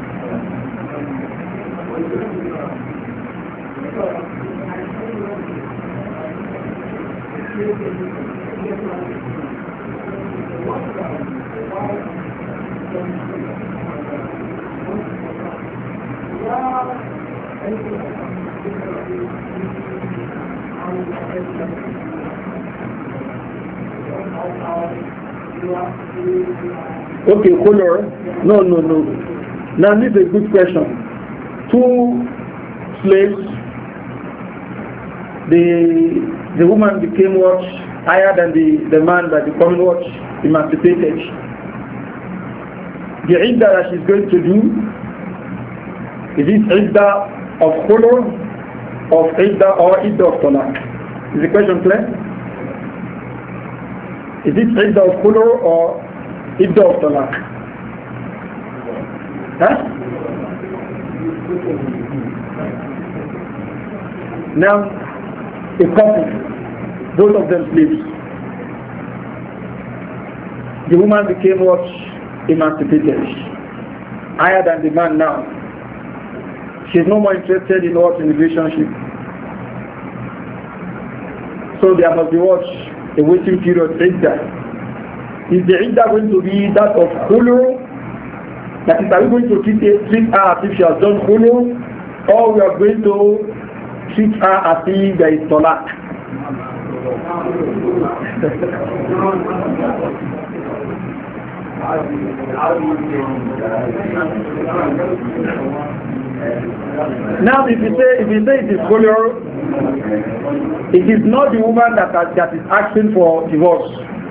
Okay, color. No, no, no. Now this is a good question. Two slaves, the the woman became what? Higher than the, the man that became what? Emancipated. The iddah that she's going to do, is it iddah of color, of iddah or iddah of talaq? Is the question clear? Is it iddah of color or iddah of talaq? Huh? Now, a couple, both of them sleeps. The woman became what? Emancipated. Higher than the man now. She's no more interested in what? In the relationship. So there must be what? A waiting period, iddah. Is the iddah going to be that of khulu? That is, are we going to treat, treat her as if she has done khulu? Or we are going to treat her as if there is talaq? Now if you say if you say it is khulu, it is not the woman that, has, that is asking for divorce.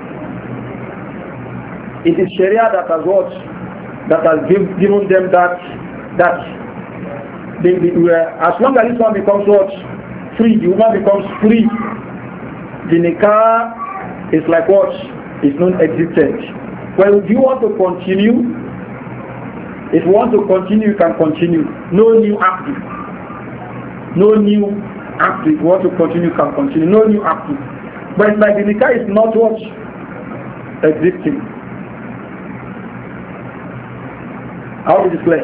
It is Sharia that has what? That has give, given them that that they, they, uh, as long as this one becomes what? Free, the woman becomes free. The nikah is like what? It's non-existent. Well, if you want to continue, if you want to continue, you can continue. No new act. No new act. If you want to continue, you can continue. No new act. But it's like the nikah is not what? Existing. How to display?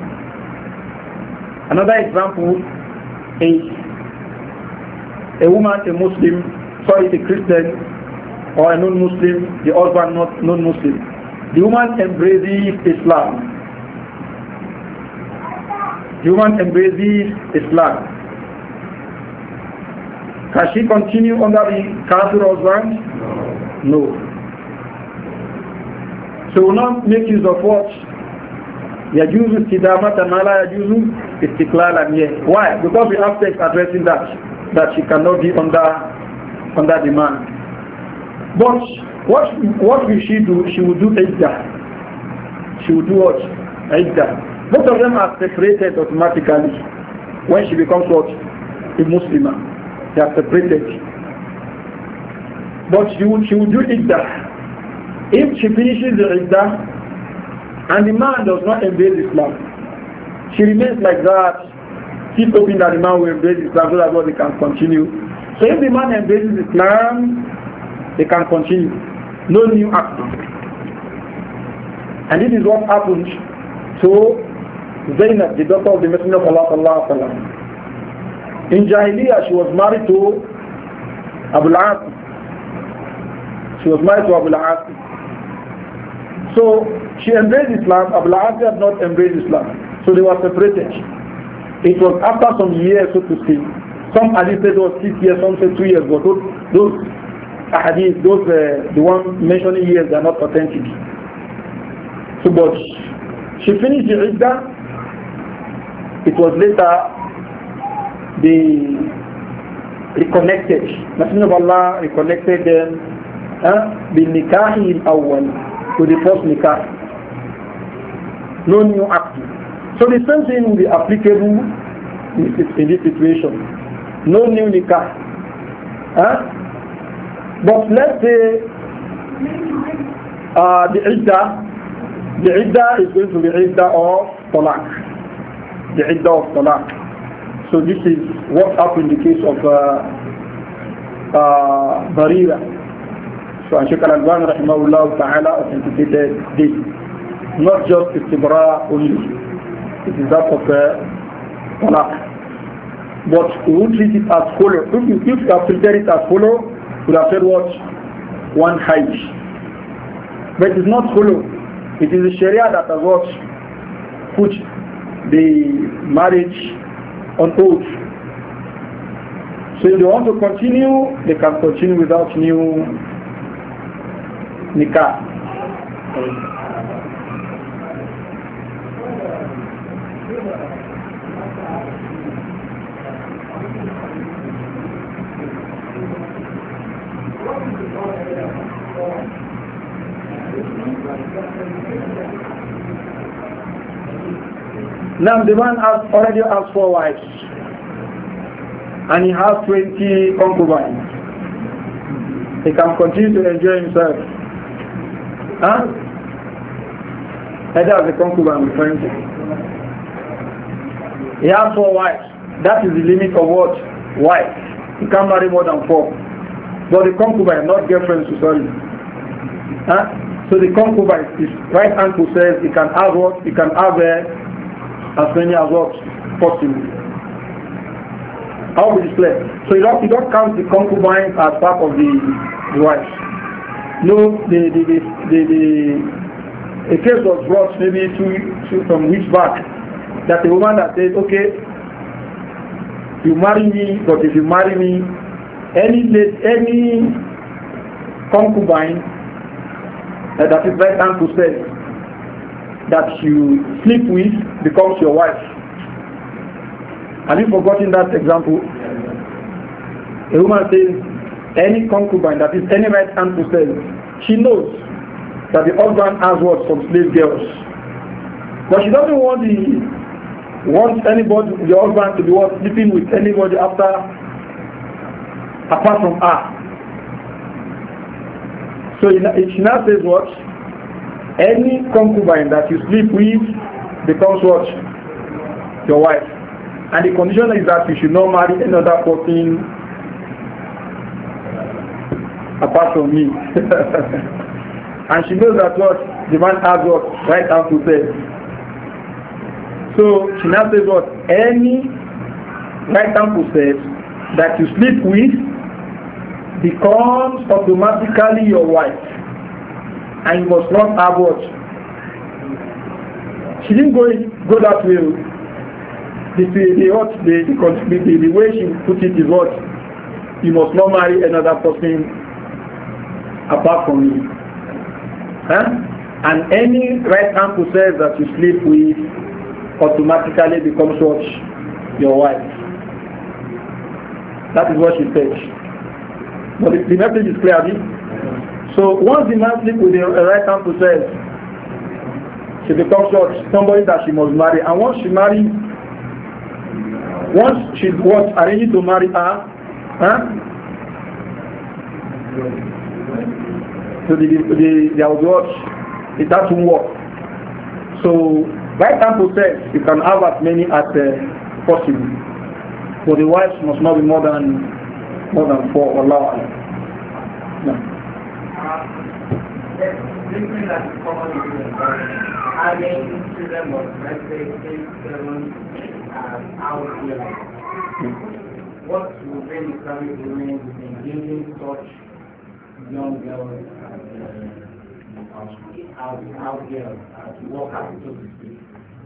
Another example is a woman, a Muslim, sorry, a Christian or a non-Muslim, the husband not non-Muslim. The woman embraces Islam. The woman embraces Islam. Can she continue under the kafir husband? No. So will not make use of what? يجوز استدامة ما لا يجوز استقلالا. Why? Because we have text addressing that that she cannot be under under the man. But what what will she do? She will do iddah. She will do what? Iddah. Both of them are separated automatically when she becomes what? A Muslimah. They are separated. But she will, she will do iddah. If she finishes the iddah and the man does not embrace Islam, she remains like that. Keep hoping that the man will embrace Islam so that what they can continue. So if the man embraces Islam, they can continue. No new act. And this is what happened to Zainab, the daughter of the Messenger of Allah sallallahu alaihi wasallam. In Jahiliyyah, she was married to Abu al-As. She was married to Abu al-As. So she embraced Islam. Abu al-As had not embraced Islam. So they were separated. It was after some years, so to speak. Some hadith said it was six years, some said two years, but those, those hadith, those, uh, the one mentioning years, they are not authentic. So, but she finished the iddah. It was later they reconnected. Messenger of Allah reconnected them the nikahi al-awwal with the first nikah. No new act. So the same thing will be applicable in this, in this situation. No new nikah. Huh? But let's say uh, the iddah, the iddah is going to be iddah of talaq. The iddah of talaq. So this is what happened in the case of uh, uh, Barira. So Shaykh Al-Albani rahimahullah ta'ala authenticated this. Not just istibra only. It is that of uh, talaq. But we will treat it as follow. If you, if you have treated it as follow, we have said what? One height. But it is not follow. It is the Sharia that has what? Put the marriage on oath. So if they want to continue, they can continue without new nikah. Now the man has already has four wives and he has twenty concubines. He can continue to enjoy himself. Huh? And that's the concubine referring to. He has four wives. That is the limit of what? Wife. He can't marry more than four. But the concubine, not girlfriend, so sorry. Huh? So the concubine, his right ankle says he can have what? He can have a as many as what possible. How will it play? So you don't, you don't count the concubines as part of the, the wife. No, the the, the the the a case was brought maybe two, two from which back that a woman that says, okay, you marry me, but if you marry me, any any concubine uh, that is right hand to say that you sleep with becomes your wife. Have you forgotten that example? A woman says, any concubine that is any right hand to say, she knows that the husband has what? Some slave girls. But she doesn't want the want anybody, the husband to be what? Sleeping with anybody after, apart from her. So she now says what? Any concubine that you sleep with becomes what? Your wife. And the condition is that you should not marry another person apart from me. And she knows that what? The man has what? Right hand to say. So she now says what? Any right hand to say that you sleep with becomes automatically your wife. And you must not have what? She didn't go go that way. The, the, the, what, the, the, the, the way she put it is what? You must not marry another person apart from me. Huh? And any right hand who says that you sleep with automatically becomes what? Your wife. That is what she said. But the, the message is clear. So once the man sleeps with the right hand possessed, she becomes what? Somebody that she must marry. And once she marries, once she's what? Arranging to marry her, huh? So the, the, the, there was what? It has to work. So right hand possessed, you can have as many as uh, possible. So the wives must not be more than more than four. Allah. No. Having children of, let's say, six, seven hours here. What will be Islamic women engaging such young girls as out out girls as workers, so to speak?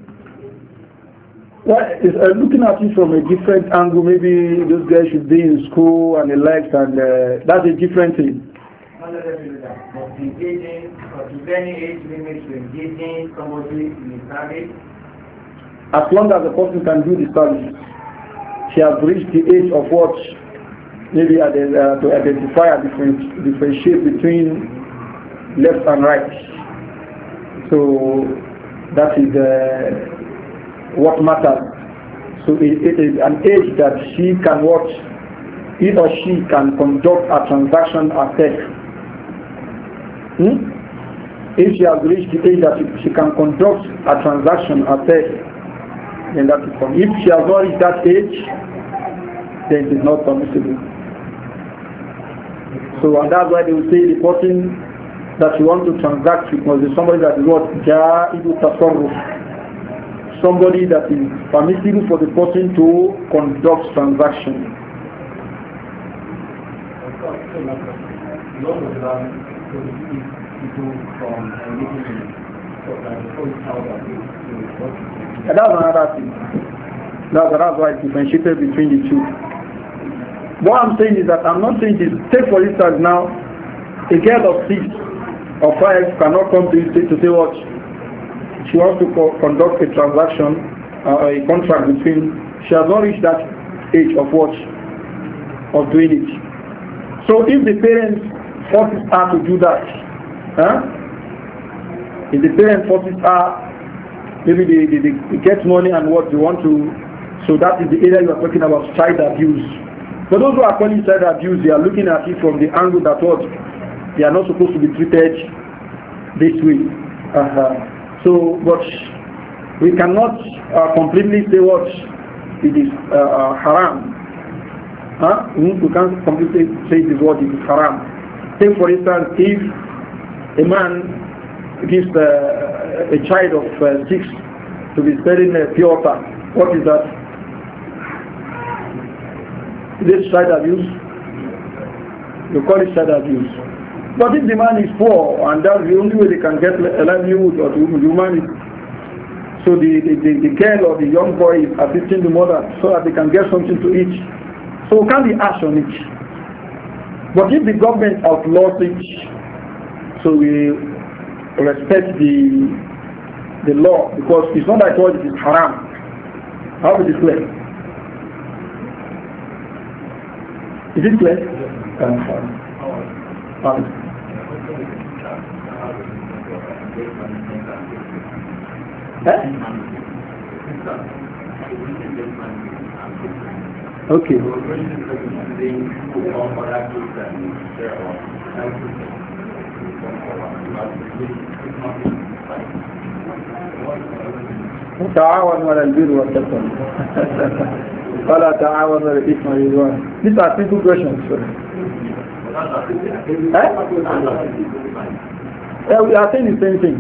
Well, it's, uh, looking at it from a different angle, maybe those guys should be in school and the likes, and uh, that's a different thing. Not necessarily that, but engaging, or to any age limit to engaging somebody in a service. As long as the person can do the service, she has reached the age of what, maybe uh, to identify and different, differentiate between left and right. So that is uh, what matters. So it, it is an age that she can watch, he or she can conduct a transaction herself. Hmm? If she has reached the age that she, she can conduct a transaction herself, then that is fine. If she has not reached that age, then it is not permissible. So and that's why they will say the person that you want to transact with must be somebody that is what? Ja'idu tasarruf. Somebody that is permissible for the person to conduct transaction. And that's another thing. That's, that's why it's differentiated between the two. What I'm saying is that I'm not saying this. Take for instance now, a girl of six or five cannot come to you to say what? She wants to co conduct a transaction, uh, a contract between, she has not reached that age of what? Of doing it. So if the parents forces her to do that, huh? If the parents forces her, maybe they, they, they get money and what they want to, so that is the area you are talking about, child abuse. For those who are calling child abuse, they are looking at it from the angle that what they are not supposed to be treated this way. Uh-huh. So, but we cannot uh, completely say what it is uh, uh, haram. Huh? We can't completely say this word, it is haram. Take for instance, if a man gives uh, a child of uh, six to be selling a pure water, what is that? Is it child abuse? You call it child abuse. But if the man is poor and that's the only way they can get a livelihood or the woman is, so the, the, the, the girl or the young boy is assisting the mother so that they can get something to eat. So we can't be ash on it. But if the government outlaws it, so we respect the the law because it's not that all it is haram. How is it clear? Is it clear? Uh, um, Eh? Okay. تعاونوا على البر والتقوى ولا تعاونوا على الإثم والعدوان. These are simple questions. Eh? Yeah, we are saying the same thing.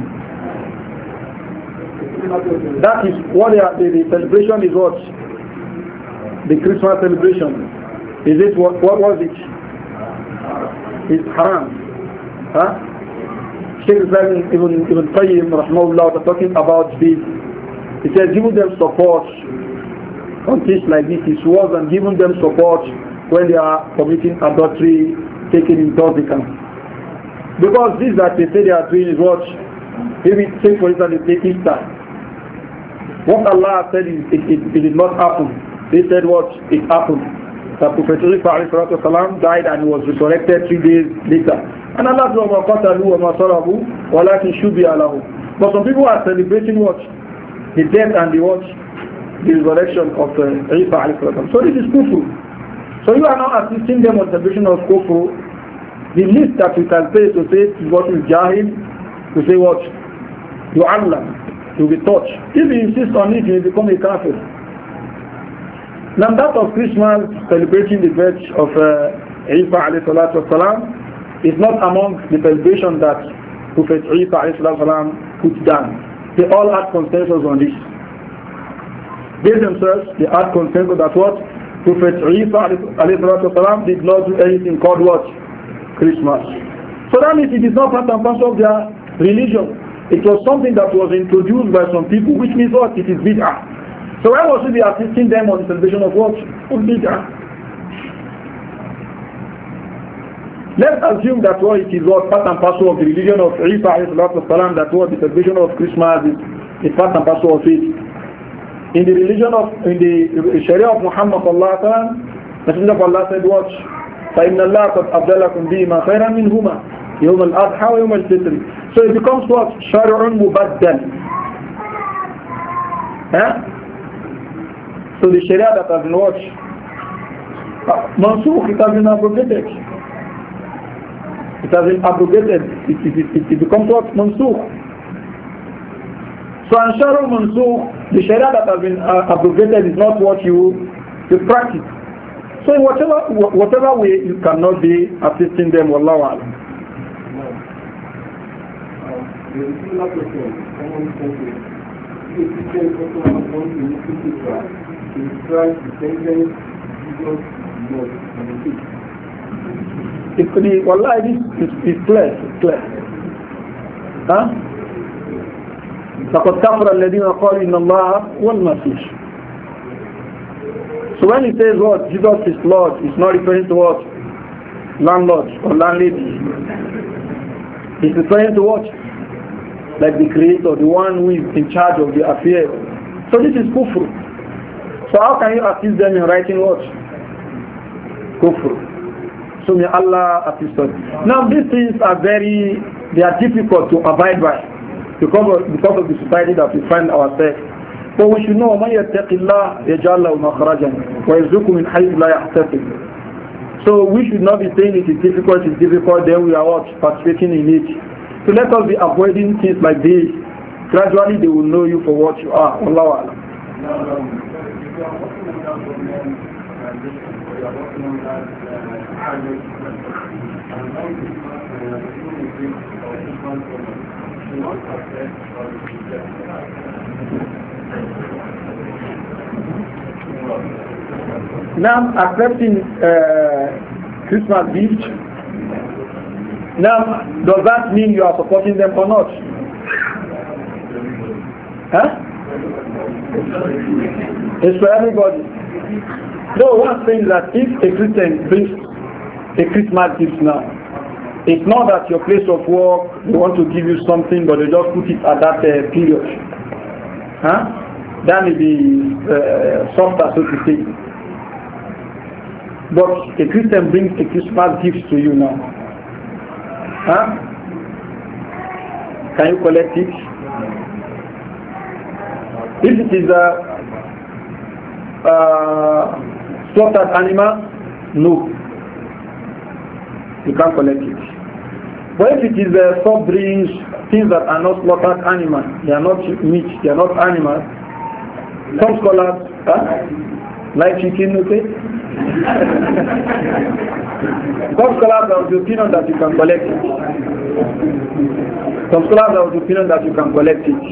That is what they are, the, the celebration is what? The Christmas celebration. Is it what, what was it? It's haram. Huh? Sheikh Islam Ibn, Ibn Qayyim Rahmahullah was talking about this. He says giving them support on things like this is worse than giving them support when they are committing adultery, taking intoxicants. Because this that they say they are doing is what? Maybe take for instance they take Easter. What Allah said is it, it, it did not happen. They said what? It happened. that Prophet Isa والسلام, died and he was resurrected three days later. And Allah said, وَمَا قَتَلُوا وَمَا صَلَبُوا وَلَكِنْ شُبِّهَ لَهُ. But some people are celebrating what? The death and the what? The resurrection of uh, Isa alayhi salam. So this is kufr. So you are now assisting them on the celebration of kufr. The least that you can say to say is what is jahil, to say what? You Allah, to be taught. If you insist on it, you will become a kafir. Now that of Christmas, celebrating the birth of uh, Isa alayhi salatu wasalam, is not among the celebration that Prophet Isa alayhi salatu wasalam put down. They all had consensus on this. They themselves, they had consensus that what? Prophet Isa alayhi salatu wasalam did not do anything called what? Christmas. So that means it is not part and parcel of their religion. It was something that was introduced by some people, which means what? It is bid'ah. So why was we be assisting them on the celebration of what? Of bid'ah. Let's assume that what it is what part and parcel of the religion of Isa alayhi salatu wasalam, that what the celebration of Christmas is, is part and parcel of it. In the religion of, in the Sharia of Muhammad sallallahu alaihi wasallam, the Messenger of Allah said what? فَإِنَّ اللَّهَ قَدْ أَبْدَلَكُمْ بِهِمَا خَيْرًا مِنْهُمَا يَوْمَ الْأَضْحَى وَيَوْمَ الْفِطْرِ. So it becomes what? شَرْعٌ مُبَدَّلٌ. Huh? So the Sharia that has been watched, uh, Mansukh, it has been abrogated. It has been abrogated. It, it, it, it becomes what? Mansukh. So Ansharu Mansukh, the Sharia that has been uh, abrogated is not what you, you practice. So in whatever, whatever way you cannot be assisting them, Wallahu A'lam. There is a lot of things. Someone says it. If you say someone wants to look into that, to try to sentence Jesus not on the feet. It could be, Wallah, this is clear, it's clear. Huh? لقد كفر الذين قالوا إن الله والمسيح. So when he says what? Jesus is Lord, he's not referring to what? Landlord or landlady. He's referring to what? Like the creator, the one who is in charge of the affairs. So this is kufr. So how can you assist them in writing what? Kufr. So may Allah assist us. Now these things are very, they are difficult to abide by because of, because of the society that we find ourselves. But we should know, مَنْ يَتَّقِ اللَّهِ يَجْعَلْ لَهُ مَخْرَجًا وَيَرْزُقْهُ مِنْ حَيْثُ لَا يَحْتَسِبُ. So we should not be saying it is difficult, it is difficult, then we are what? Participating in it. So let us be avoiding things like this. Gradually they will know you for what you are. Wallahu a'lam. Now accepting uh, Christmas gift. Now does that mean you are supporting them or not? Huh? It's for everybody. No, one thing that if a Christian brings a Christmas gift now, it's not that your place of work, they want to give you something but they just put it at that uh, period. Huh? That may be uh, softer, so to say. But a Christian brings a Christmas gift to you now. Huh? Can you collect it? If it is a uh, slaughtered animal, no. You can't collect it. But if it is a soft drinks, things that are not slaughtered animals, they are not meat, they are not animals. Some scholars, huh? Like chicken, okay? Some scholars are of the opinion that you can collect it. Some scholars are of the opinion that you can collect it.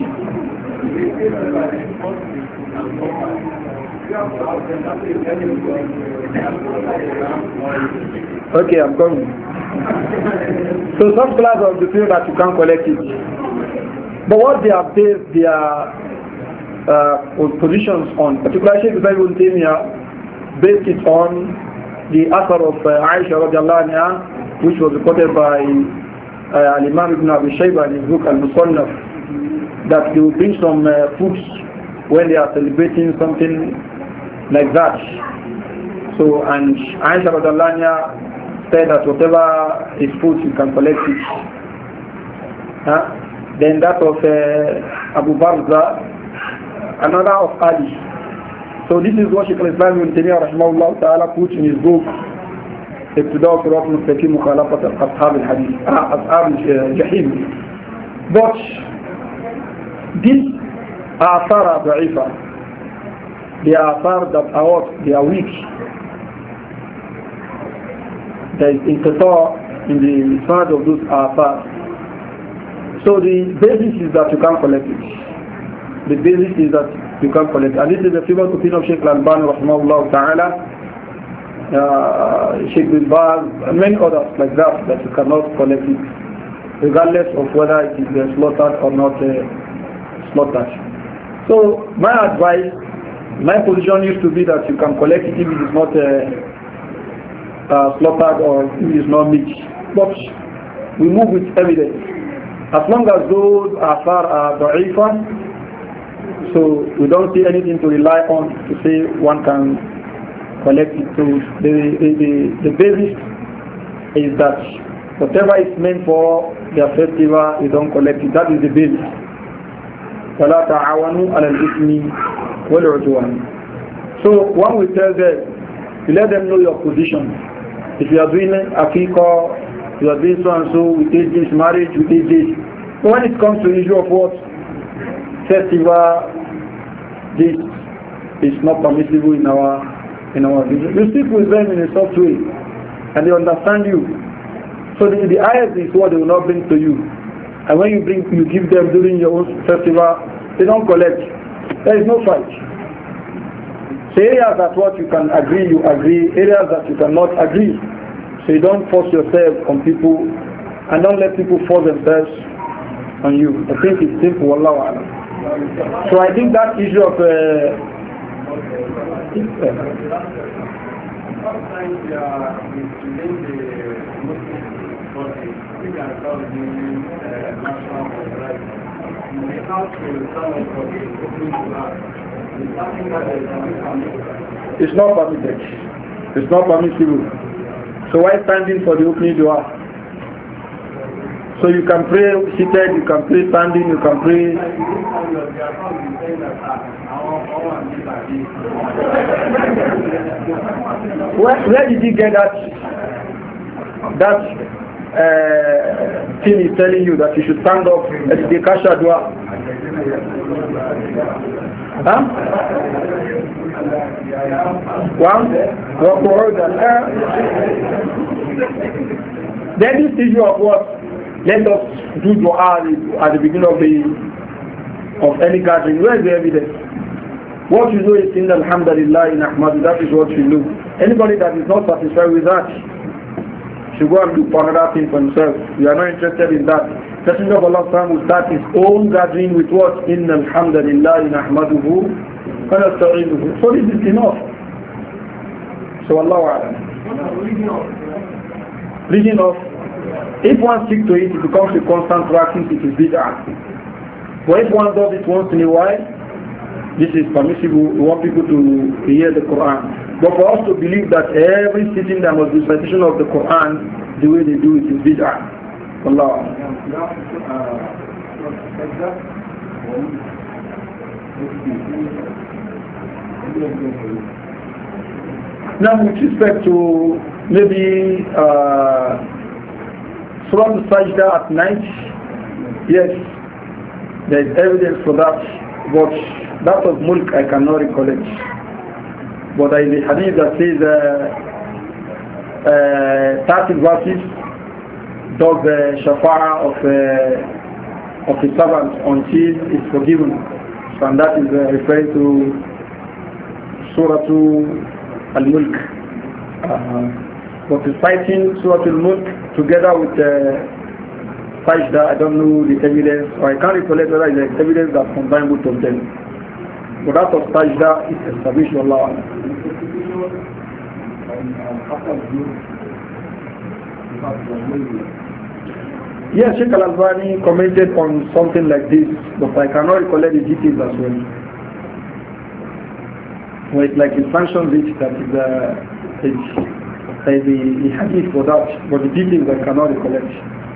Okay, I'm coming. So some scholars are of the opinion that you can collect it. But what they have based their uh, positions on, particularly Sheikh Ibn Taymiyyah, based it on the author of uh, Aisha radiallahu anha, which was reported by uh, Imam Ibn Abi Shayba in his book Al-Musannaf, that they will bring some uh, foods when they are celebrating something like that. So So, and Aisha radiallahu anha said that whatever is food, you can collect it. Huh? Then that of uh, Abu Barza, another of Ali. So this is what Shaykh al-Islam ibn Taymiyyah rahimahullah ta'ala put in his book ابتداء صراط مستقيم مخالفة أصحاب الحديث أصحاب الجحيم. But these آثار are ضعيفة. They are آثار that are what? They are weak. There is inqita in the side of those آثار. So the basis is that you can't collect it. The basis is that you can't collect it. And this is the famous opinion of Shaykh al-Albani rahimahullah ta'ala, Uh, Sheikh bin Baz, and many others like that, that you cannot collect it, regardless of whether it is uh, slaughtered or not uh, slaughtered. So my advice, my position used to be that you can collect it if it is not uh, uh, slaughtered or if it is not meat. But we move with evidence. As long as those are far are da'ifah, so we don't see anything to rely on to say one can collect it. So the, the, the, the basis is that whatever is meant for their festival, you don't collect it. That is the basis. فَلَا تَعَوَنُوا عَلَى الْإِثْمِ وَالْعُدْوَانِ. So when we tell them, you let them know your position. If you are doing Aqiqah, you are doing so and so, we take this marriage, we take this. But when it comes to the issue of what? Festival, this is not permissible in our in our vision. You speak with them in a soft way and they understand you. So the, the ayat is what they will not bring to you. And when you bring you give them during your own festival, they don't collect. There is no fight. So areas that what you can agree, you agree. Areas that you cannot agree. So you don't force yourself on people and don't let people force themselves on you. I think it's simple, Wallahu a'lam. So I think that issue of uh, Sometimes they are within the Muslim body, we can call it national rights. We have to stand up for the opening to us. It's something that is permitted. It's not permitted. It's not permissible. So why standing for the opening dua? So you can pray seated, you can pray standing, you can pray. Where, where did you get that? That uh, thing is telling you that you should stand up at the kasha dua. Huh? One, then this issue of what? Let us do dua at the beginning of the of any gathering. Where is the evidence? What you know is in alhamdulillah in Ahmad, that is what you know. Anybody that is not satisfied with that should go and do another thing for himself. We are not interested in that. Messenger of Allah will start his own gathering with what? In alhamdulillah in Ahmaduhu wa nasta'inuhu. So this is enough. So Allah a'lam. Reading of if one sticks to it, it becomes a constant practice, it is bid'ah. But if one does it once in a while, this is permissible. We want people to hear the Quran. But for us to believe that every sitting there must be recitation of the Quran, the way they do it is bid'ah. Allah. Now with respect to maybe uh, Surah Al-Sajda at night, yes, there is evidence for that, but that of Mulk I cannot recollect. But there is a hadith that says uh, uh, thirty verses does the shafa'ah of, uh, of the servant until it's forgiven. So, and that is uh, referring to Surah Al-Mulk. Uh, But reciting Surah Al-Mulk together with uh, Sajda, I don't know the evidence, or I can't recollect whether there is evidence that combines both of them. But that of Sajda is established, Allah. Yes, Sheikh Al-Albani commented on something like this, but I cannot recollect the details as well. Well, it's like he sanctions it, that is uh, is uh, the, the hadith for that, but the details I cannot recollect.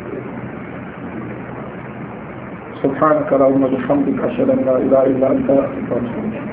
سبحانك اللهم وبحمدك أشهد أن لا إله إلا أنت أستغفرك.